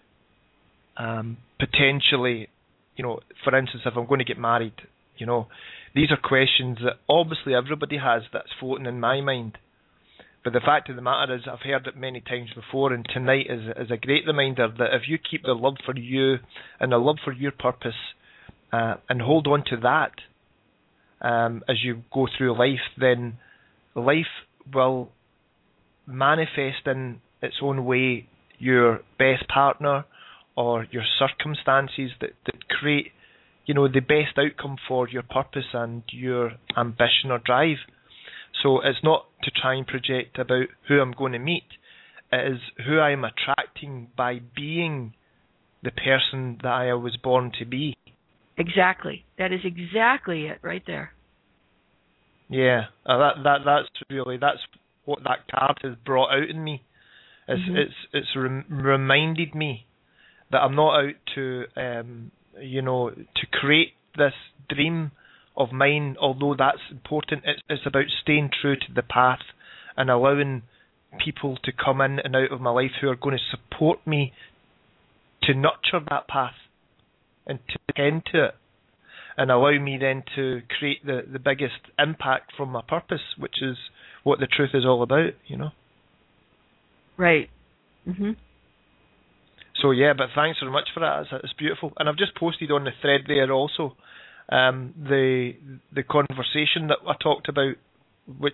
um, potentially, you know, for instance, if I'm going to get married, you know, these are questions that obviously everybody has that's floating in my mind. But the fact of the matter is, I've heard it many times before, and tonight is is a great reminder that if you keep the love for you and the love for your purpose, uh, and hold on to that um, as you go through life, then life will manifest in its own way your best partner or your circumstances that, that create, you know, the best outcome for your purpose and your ambition or drive. So it's not to try and project about who I'm going to meet. It is who I am attracting by being the person that I was born to be. Exactly. That is exactly it right there. Yeah, uh, that that that's really that's what that card has brought out in me. It's mm-hmm. it's it's rem- reminded me that I'm not out to um, you know to create this dream of mine, although that's important. It's, it's about staying true to the path and allowing people to come in and out of my life who are going to support me to nurture that path and to tend to it, and allow me then to create the, the biggest impact from my purpose, which is what the truth is all about, you know. Right. Mhm. So yeah, but thanks very much for that. It's, it's beautiful, and I've just posted on the thread there also um, the the conversation that I talked about, which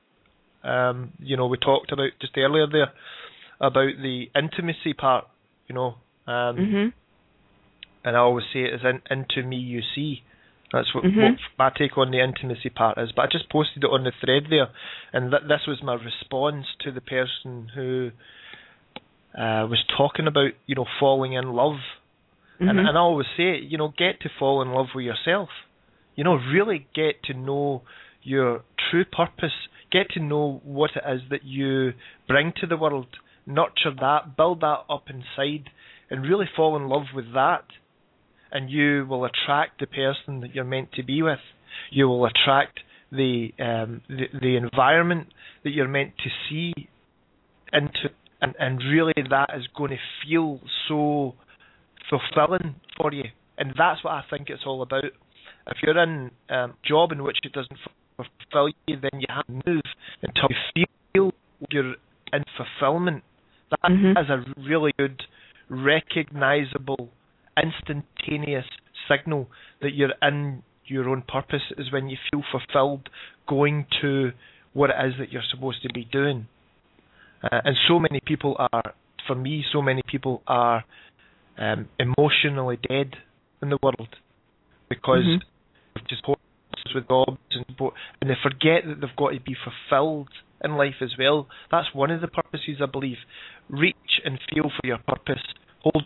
um, you know we talked about just earlier there about the intimacy part, you know. Um, mhm. And I always say it is in, into me you see. That's what, mm-hmm. what my take on the intimacy part is. But I just posted it on the thread there, and th- this was my response to the person who uh, was talking about, you know, falling in love. Mm-hmm. And, and I always say, you know, get to fall in love with yourself. You know, really get to know your true purpose. Get to know what it is that you bring to the world. Nurture that, build that up inside, and really fall in love with that. And you will attract the person that you're meant to be with. You will attract the um, the, the environment that you're meant to see into, and, and really that is going to feel so fulfilling for you. And that's what I think it's all about. If you're in a um, job in which it doesn't fulfill you, then you have to move until you feel you're in fulfillment. That mm-hmm. is a really good, recognizable, instantaneous signal that you're in your own purpose, is when you feel fulfilled going to what it is that you're supposed to be doing. Uh, and so many people are, for me, so many people are um, emotionally dead in the world because mm-hmm. they've just hopes with jobs and, and they forget that they've got to be fulfilled in life as well. That's one of the purposes, I believe. Reach and feel for your purpose. Hold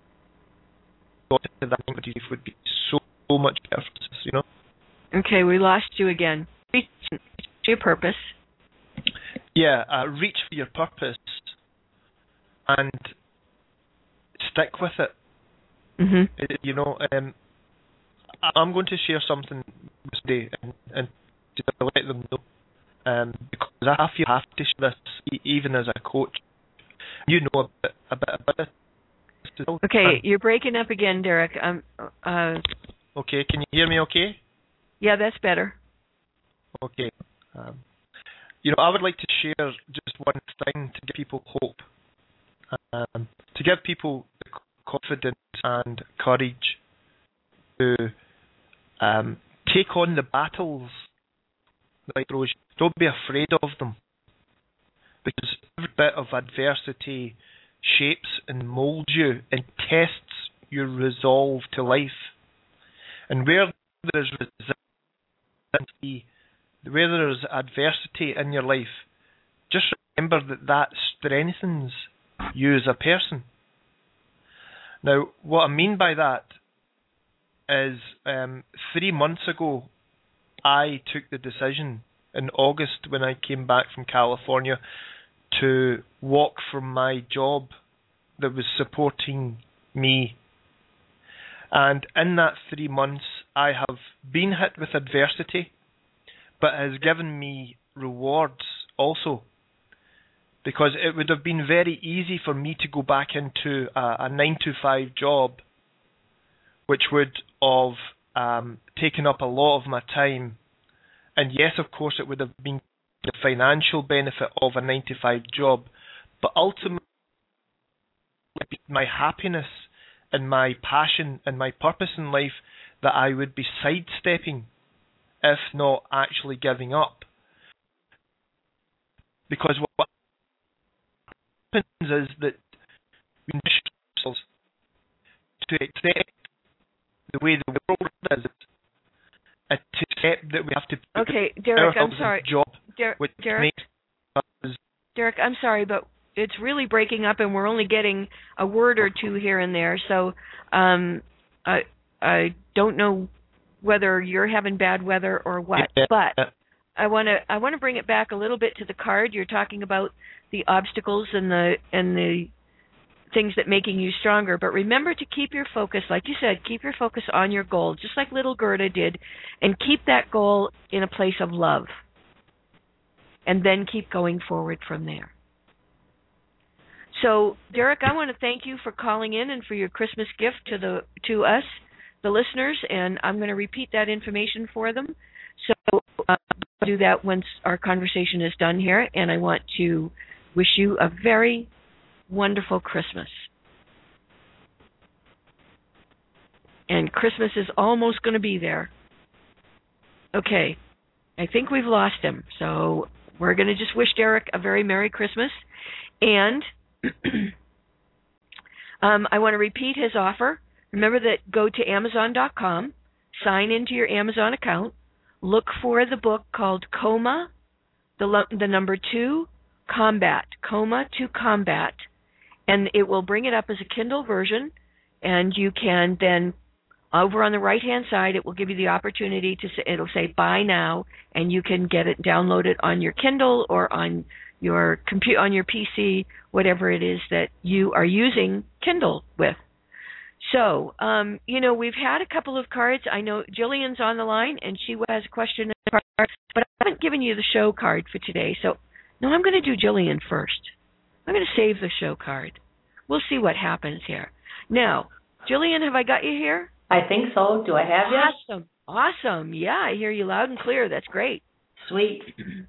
on to that would be so, so much better for us, you know. Okay, we lost you again. Reach for your purpose. Yeah, uh, reach for your purpose and stick with it. Mm-hmm. it you know, um, I'm going to share something today and, and to let them know. Um, because I feel I have to share this, even as a coach. You know a bit, a bit about it. Okay, you're breaking up again, Derek. Um, uh, okay, can you hear me okay? Yeah, that's better. Okay. Um, you know, I would like to share just one thing to give people hope. Um, to give people the confidence and courage to um, take on the battles that life throws you. Don't be afraid of them, because every bit of adversity shapes and molds you and tests your resolve to life. And where there is resistance, where there is adversity in your life, just remember that that strengthens you as a person. Now, what I mean by that is um, three months ago, I took the decision in August when I came back from California to walk from my job that was supporting me. And in that three months, I have been hit with adversity, but it has given me rewards also. Because it would have been very easy for me to go back into a, a nine to five job, which would have um, taken up a lot of my time. And yes, of course, it would have been the financial benefit of a nine to five job, but ultimately my happiness and my passion and my purpose in life that I would be sidestepping, if not actually giving up. Because what happens is that we push ourselves to accept the way the world is, and to accept that we have to put okay, Derek, I'm ourselves sorry. in a job, Der- which Derek, makes us. Derek, I'm sorry, but it's really breaking up, and we're only getting a word or two here and there. So um, I I don't know whether you're having bad weather or what, Yeah. but I want to I want to bring it back a little bit to the card. You're talking about the obstacles and the and the things that making you stronger, but remember to keep your focus, like you said, keep your focus on your goal, just like little Gerda did, and keep that goal in a place of love, and then keep going forward from there. So, Derek, I want to thank you for calling in and for your Christmas gift to the to us, the listeners, and I'm going to repeat that information for them. So uh, I'll do that once our conversation is done here, and I want to wish you a very wonderful Christmas. And Christmas is almost going to be there. Okay, I think we've lost him, so we're going to just wish Derek a very Merry Christmas. And um, I want to repeat his offer. Remember that go to Amazon dot com, sign into your Amazon account, look for the book called Coma, the, the number two, Combat, Coma to Combat, and it will bring it up as a Kindle version, and you can then, over on the right-hand side, it will give you the opportunity to say, it'll say buy now, and you can get it downloaded on your Kindle or on your computer, on your P C, whatever it is that you are using Kindle with. So, um, you know, we've had a couple of cards. I know Jillian's on the line, and she has a question, but I haven't given you the show card for today. So, no, I'm going to do Jillian first. I'm going to save the show card. We'll see what happens here. Now, Jillian, have I got you here? I think so. Do I have you? Awesome. Awesome. Yeah, I hear you loud and clear. That's great. Sweet.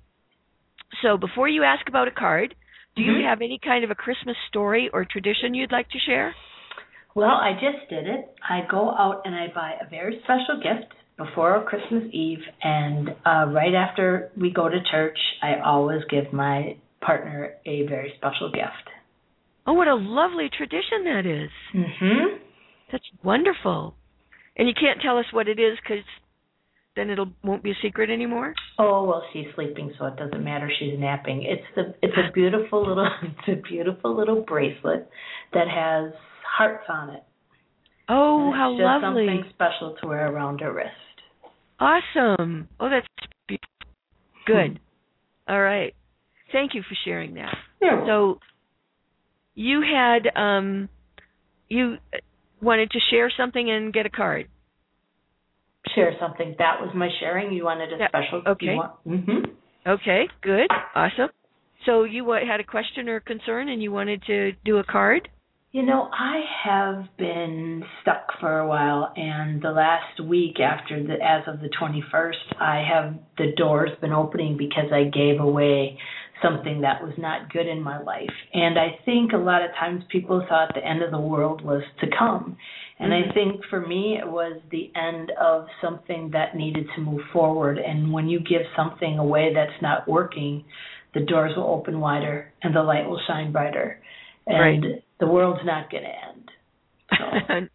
So before you ask about a card, do mm-hmm. you have any kind of a Christmas story or tradition you'd like to share? Well, I just did it. I go out and I buy a very special gift before Christmas Eve, and uh, right after we go to church, I always give my partner a very special gift. Oh, what a lovely tradition that is. Mm-hmm. That's wonderful. And you can't tell us what it is because then it won't be a secret anymore? Oh, well, she's sleeping, so it doesn't matter. She's napping. It's the it's a beautiful little it's a beautiful little bracelet that has hearts on it. Oh, how just lovely. Something special to wear around her wrist. Awesome. Oh, that's beautiful. Good. Hmm. All right. Thank you for sharing that. Yeah. So you had um you wanted to share something and get a card. Share something. That was my sharing. You wanted a yeah. special. Okay. You want, mm-hmm. Okay. Good. Awesome. So you what, had a question or concern, and you wanted to do a card? You know, I have been stuck for a while, and the last week after the, as of the twenty-first, I have the doors been opening because I gave away something that was not good in my life. And I think a lot of times people thought the end of the world was to come. And mm-hmm. I think for me it was the end of something that needed to move forward. And when you give something away that's not working, the doors will open wider and the light will shine brighter. And right. the world's not going to end.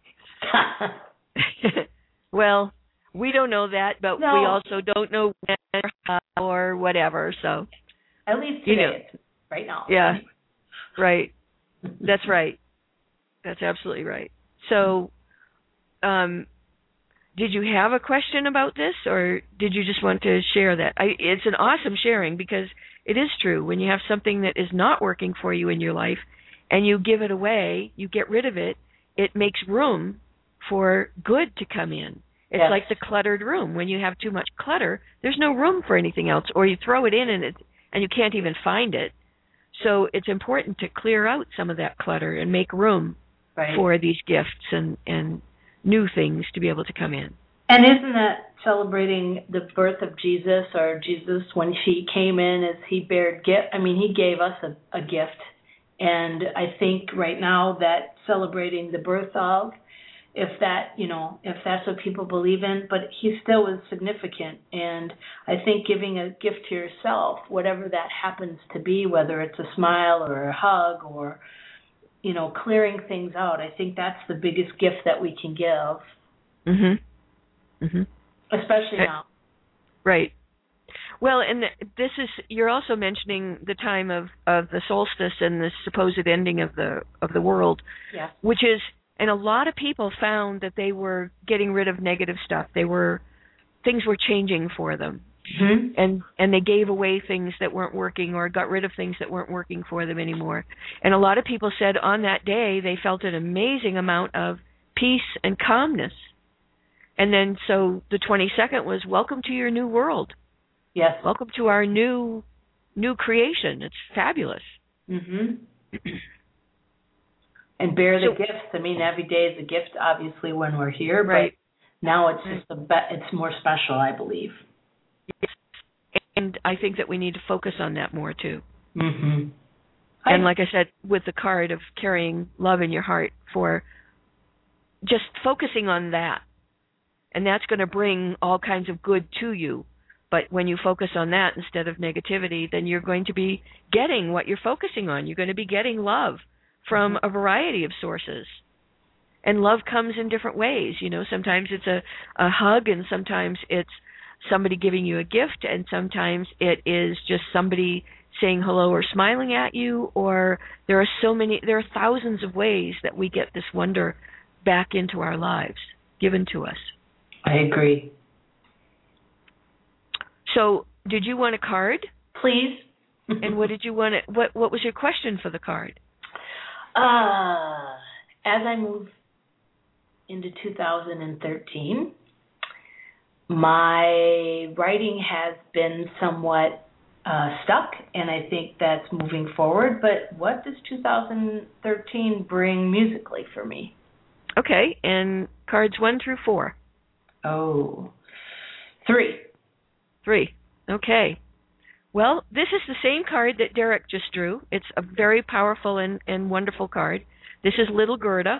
So. Well, we don't know that, but no. we also don't know when or whatever. So at least today, you know, it's right now. Yeah, right. That's right. That's absolutely right. So, um, did you have a question about this, or did you just want to share that? I, it's an awesome sharing because it is true. When you have something that is not working for you in your life, and you give it away, you get rid of it, it makes room for good to come in. It's yes. like the cluttered room. When you have too much clutter, there's no room for anything else, or you throw it in and it and you can't even find it. So it's important to clear out some of that clutter and make room right. for these gifts and, and new things to be able to come in. And isn't that celebrating the birth of Jesus, or Jesus when he came in as he bared gift? I mean, he gave us a, a gift. And I think right now that celebrating the birth of, if that, you know, if that's what people believe in, but he still is significant. And I think giving a gift to yourself, whatever that happens to be, whether it's a smile or a hug or, you know, clearing things out, I think that's the biggest gift that we can give. Mhm. Mhm. Especially now. Right. Well, and this is, you're also mentioning the time of, of the solstice and the supposed ending of the of the world, yeah. which is, and a lot of people found that they were getting rid of negative stuff. They were, things were changing for them. Mm-hmm. And and they gave away things that weren't working, or got rid of things that weren't working for them anymore. And a lot of people said on that day they felt an amazing amount of peace and calmness. And then so the twenty-second was, welcome to your new world. Yes. Welcome to our new new creation. It's fabulous. Mhm. And bear the so, gifts. I mean, every day is a gift, obviously, when we're here. Right. But now it's just a be- it's more special, I believe. Yes. And I think that we need to focus on that more too. Mhm. And like I said, with the card of carrying love in your heart, for just focusing on that. And that's going to bring all kinds of good to you. But when you focus on that instead of negativity, then you're going to be getting what you're focusing on. You're going to be getting love from a variety of sources. And love comes in different ways. You know, sometimes it's a, a hug, and sometimes it's somebody giving you a gift, and sometimes it is just somebody saying hello or smiling at you, or there are so many, there are thousands of ways that we get this wonder back into our lives, given to us. I agree. So, did you want a card? Please. And what did you want? To, what What was your question for the card? Uh, as I move into two thousand thirteen, my writing has been somewhat uh, stuck, and I think that's moving forward. But what does two thousand thirteen bring musically for me? Okay, and cards one through four. Oh, three. Three. Okay. Well, this is the same card that Derek just drew. It's a very powerful and, and wonderful card. This is Little Gerda.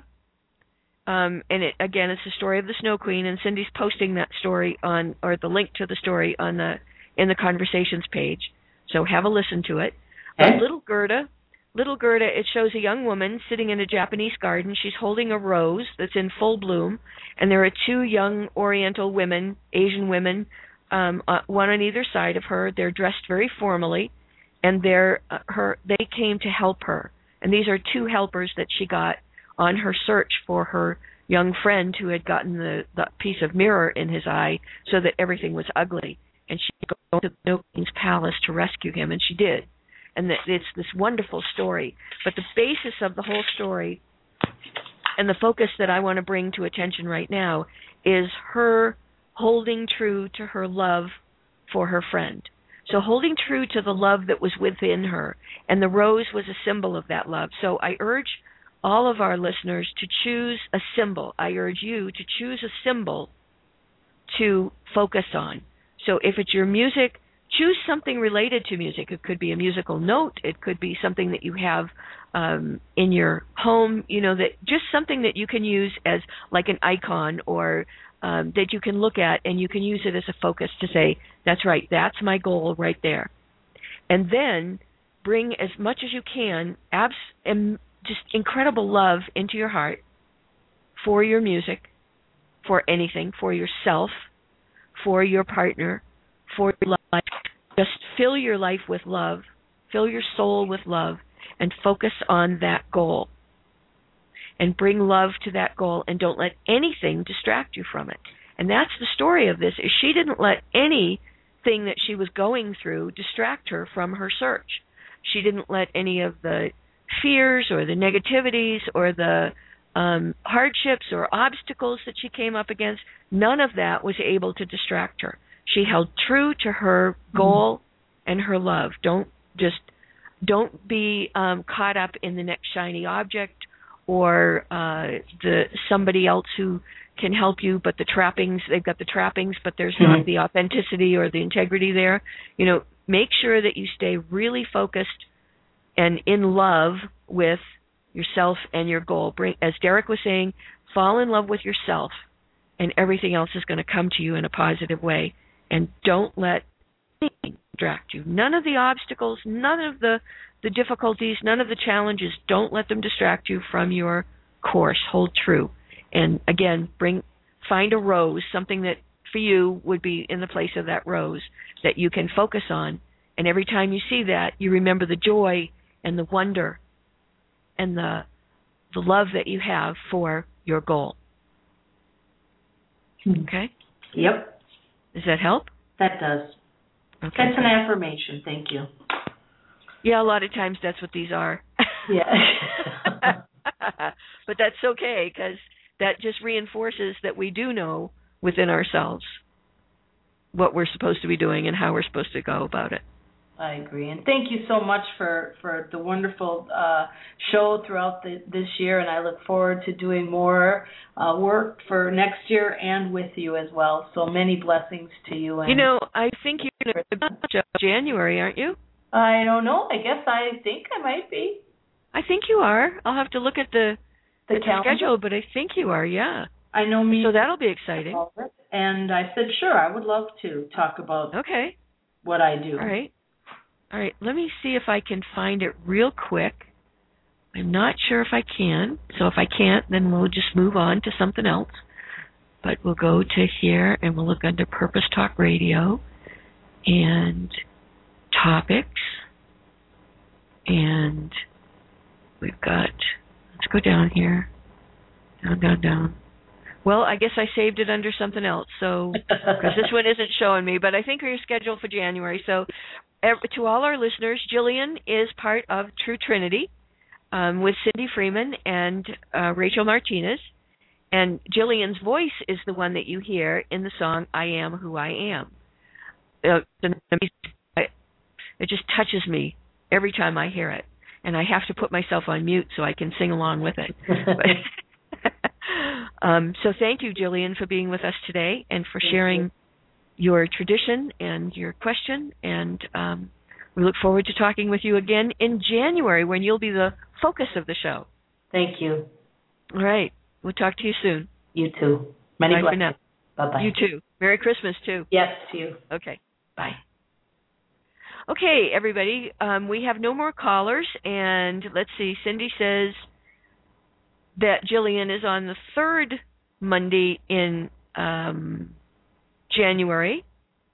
Um, and it, again, it's the story of the Snow Queen, and Cindy's posting that story on, or the link to the story on the in the conversations page. So have a listen to it. But Okay. Little Gerda, Little Gerda, it shows a young woman sitting in a Japanese garden. She's holding a rose that's in full bloom, and there are two young Oriental women, Asian women, um, uh, one on either side of her. They're dressed very formally, and they're uh, her. They came to help her, and these are two helpers that she got on her search for her young friend who had gotten the, the piece of mirror in his eye so that everything was ugly, and she go to the Snow Queen's palace to rescue him, and she did. And it's this wonderful story. But the basis of the whole story and the focus that I want to bring to attention right now is her holding true to her love for her friend. So holding true to the love that was within her. And the rose was a symbol of that love. So I urge all of our listeners to choose a symbol. I urge you to choose a symbol to focus on. So if it's your music, choose something related to music. It could be a musical note. It could be something that you have um, in your home, you know, that just something that you can use as like an icon, or um, that you can look at and you can use it as a focus to say, that's right, that's my goal right there. And then bring as much as you can, abs- and just incredible love into your heart for your music, for anything, for yourself, for your partner, for your life. Just fill your life with love, fill your soul with love, and focus on that goal. And bring love to that goal, and don't let anything distract you from it. And that's the story of this, is she didn't let anything that she was going through distract her from her search. She didn't let any of the fears or the negativities or the um, hardships or obstacles that she came up against, none of that was able to distract her. She held true to her goal mm-hmm. and her love. Don't just don't be um, caught up in the next shiny object or uh, the somebody else who can help you, but the trappings, they've got the trappings, but there's mm-hmm. not the authenticity or the integrity there. You know, make sure that you stay really focused and in love with yourself and your goal. Bring, as Derek was saying, fall in love with yourself, and everything else is going to come to you in a positive way. And don't let anything distract you. None of the obstacles, none of the, the difficulties, none of the challenges, don't let them distract you from your course. Hold true. And again, bring find a rose, something that for you would be in the place of that rose that you can focus on. And every time you see that, you remember the joy and the wonder and the the love that you have for your goal. Okay? Yep. Does that help? That does. Okay. That's an affirmation. Thank you. Yeah, a lot of times that's what these are. Yeah. But that's okay, because that just reinforces that we do know within ourselves what we're supposed to be doing and how we're supposed to go about it. I agree. And thank you so much for, for the wonderful uh, show throughout the, this year, and I look forward to doing more uh, work for next year and with you as well. So many blessings to you. And you know, I think you're going to be January, aren't you? I don't know. I guess I think I might be. I think you are. I'll have to look at the, the, at the schedule, but I think you are, yeah. I know me. So that'll be exciting. And I said, sure, I would love to talk about okay. what I do. All right. All right, let me see if I can find it real quick. I'm not sure if I can, so if I can't, then we'll just move on to something else. But we'll go to here, and we'll look under Purpose Talk Radio and topics. And we've got, let's go down here, down, down, down. Well, I guess I saved it under something else, so because this one isn't showing me, but I think we're scheduled for January. So to all our listeners, Jillian is part of True Trinity um, with Cindy Freeman and uh, Rachel Martinez. And Jillian's voice is the one that you hear in the song, I Am Who I Am. Uh, it just touches me every time I hear it. And I have to put myself on mute so I can sing along with it. um, so thank you, Jillian, for being with us today and for sharing your tradition and your question, and um, we look forward to talking with you again in January when you'll be the focus of the show. Thank you. All right. We'll talk to you soon. You too. Many Bye blessings. for now. Bye-bye. You too. Merry Christmas, too. Yes, to you. Okay. Bye. Okay, everybody. Um, we have no more callers, and let's see. Cindy says that Jillian is on the third Monday in um January.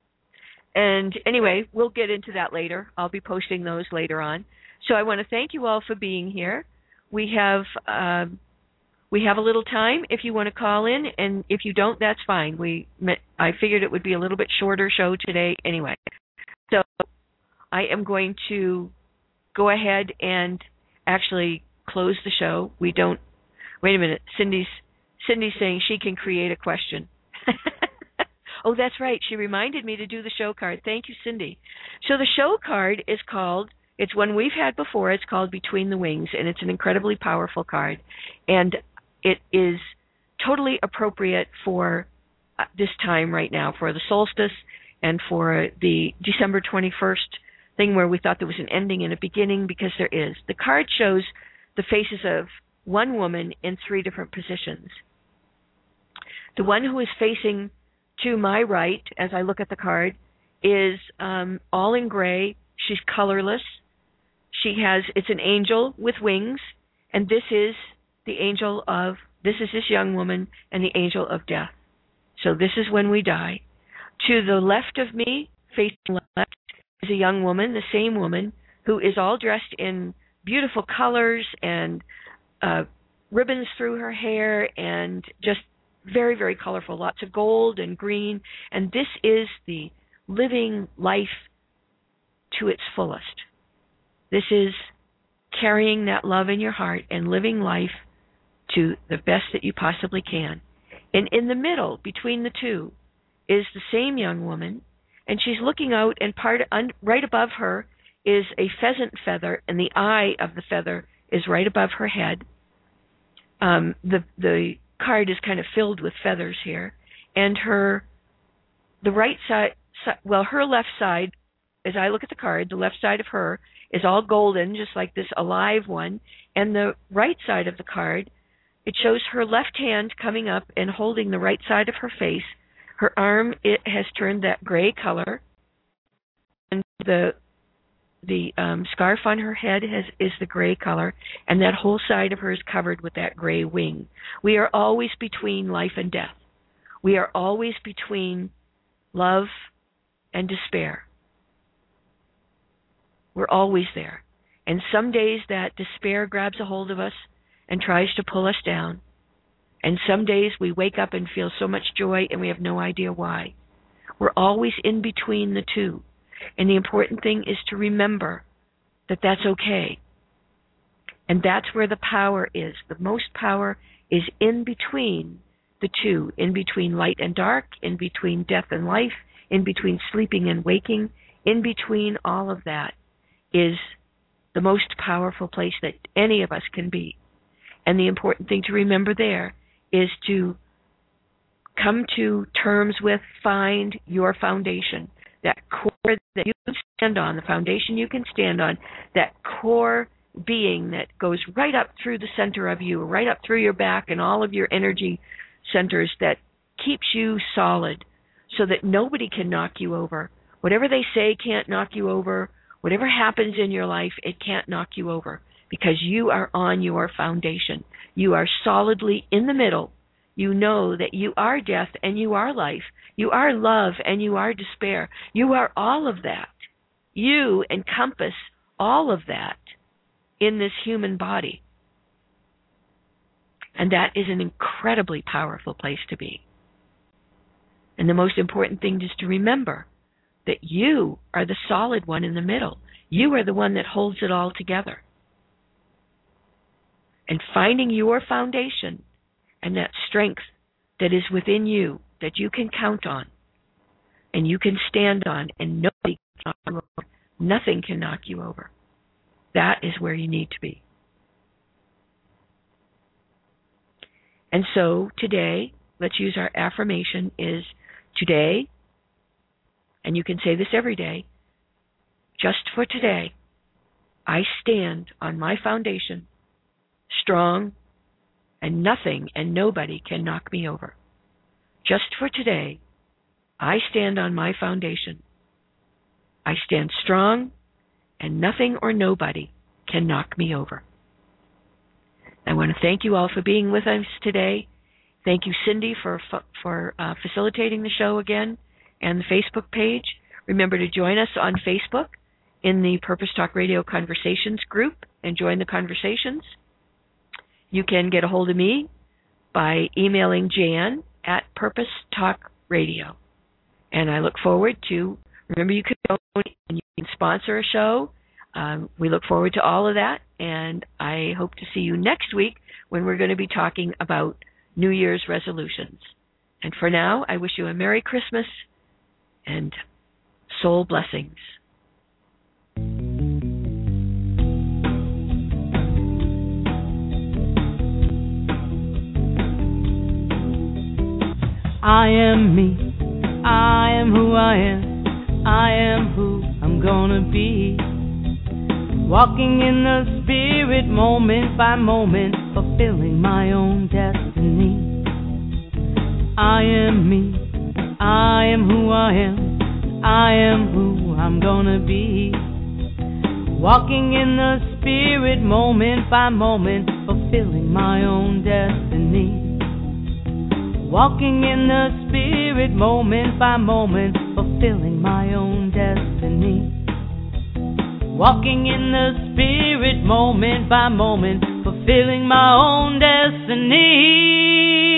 And anyway, we'll get into that later. I'll be posting those later on. So I want to thank you all for being here. We have um, we have a little time if you want to call in, and if you don't, that's fine. We I figured it would be a little bit shorter show today anyway. So I am going to go ahead and actually close the show. We don't. Wait a minute. Cindy's Cindy's saying she can create a question. Oh, that's right. She reminded me to do the show card. Thank you, Cindy. So the show card is called, it's one we've had before. It's called Between the Wings, and it's an incredibly powerful card. And it is totally appropriate for uh, this time right now, for the solstice and for the December twenty-first thing where we thought there was an ending and a beginning, because there is. The card shows the faces of one woman in three different positions. The one who is facing to my right, as I look at the card, is um, all in gray. She's colorless. She has, it's an angel with wings, and this is the angel of, this is this young woman and the angel of death. So this is when we die. To the left of me, facing left, is a young woman, the same woman, who is all dressed in beautiful colors and uh, ribbons through her hair and just very, very colorful, lots of gold and green. And this is the living life to its fullest. This is carrying that love in your heart and living life to the best that you possibly can. And in the middle, between the two, is the same young woman, and she's looking out, and part un, right above her is a pheasant feather, and the eye of the feather is right above her head. Um, the the card is kind of filled with feathers here, and her the right side, well, her left side, as I look at the card, the left side of her is all golden, just like this alive one, and the right side of the card, it shows her left hand coming up and holding the right side of her face. Her arm, it has turned that gray color, and the the um, scarf on her head has is the gray color, and that whole side of her is covered with that gray wing. We are always between life and death. We are always between love and despair. We're always there. And some days that despair grabs a hold of us and tries to pull us down. And some days we wake up and feel so much joy and we have no idea why. We're always in between the two. And the important thing is to remember that that's okay. And that's where the power is. The most power is in between the two, in between light and dark, in between death and life, in between sleeping and waking, in between all of that is the most powerful place that any of us can be. And the important thing to remember there is to come to terms with, find your foundation, that core that you can stand on, the foundation you can stand on, that core being that goes right up through the center of you, right up through your back and all of your energy centers, that keeps you solid so that nobody can knock you over. Whatever they say can't knock you over. Whatever happens in your life, it can't knock you over because you are on your foundation. You are solidly in the middle. You know that you are death and you are life. You are love and you are despair. You are all of that. You encompass all of that in this human body. And that is an incredibly powerful place to be. And the most important thing is to remember that you are the solid one in the middle. You are the one that holds it all together. And finding your foundation and that strength that is within you, that you can count on, and you can stand on, and nobody can knock you over. Nothing can knock you over. That is where you need to be. And so today, let's use our affirmation is today, and you can say this every day, just for today, I stand on my foundation, strong, and nothing and nobody can knock me over. Just for today, I stand on my foundation. I stand strong, and nothing or nobody can knock me over. I want to thank you all for being with us today. Thank you, Cindy, for for uh, facilitating the show again and the Facebook page. Remember to join us on Facebook in the Purpose Talk Radio Conversations group and join the conversations. You can get a hold of me by emailing Jan at Purpose Talk Radio. And I look forward to, remember you can go and you can sponsor a show. Um, we look forward to all of that, and I hope to see you next week when we're going to be talking about New Year's resolutions. And for now, I wish you a Merry Christmas and soul blessings. I am me, I am who I am, I am who I'm gonna be. Walking in the spirit moment by moment, fulfilling my own destiny. I am me, I am who I am, I am who I'm gonna be. Walking in the spirit moment by moment, fulfilling my own destiny. Walking in the spirit moment by moment, fulfilling my own destiny. Walking in the spirit moment by moment, fulfilling my own destiny.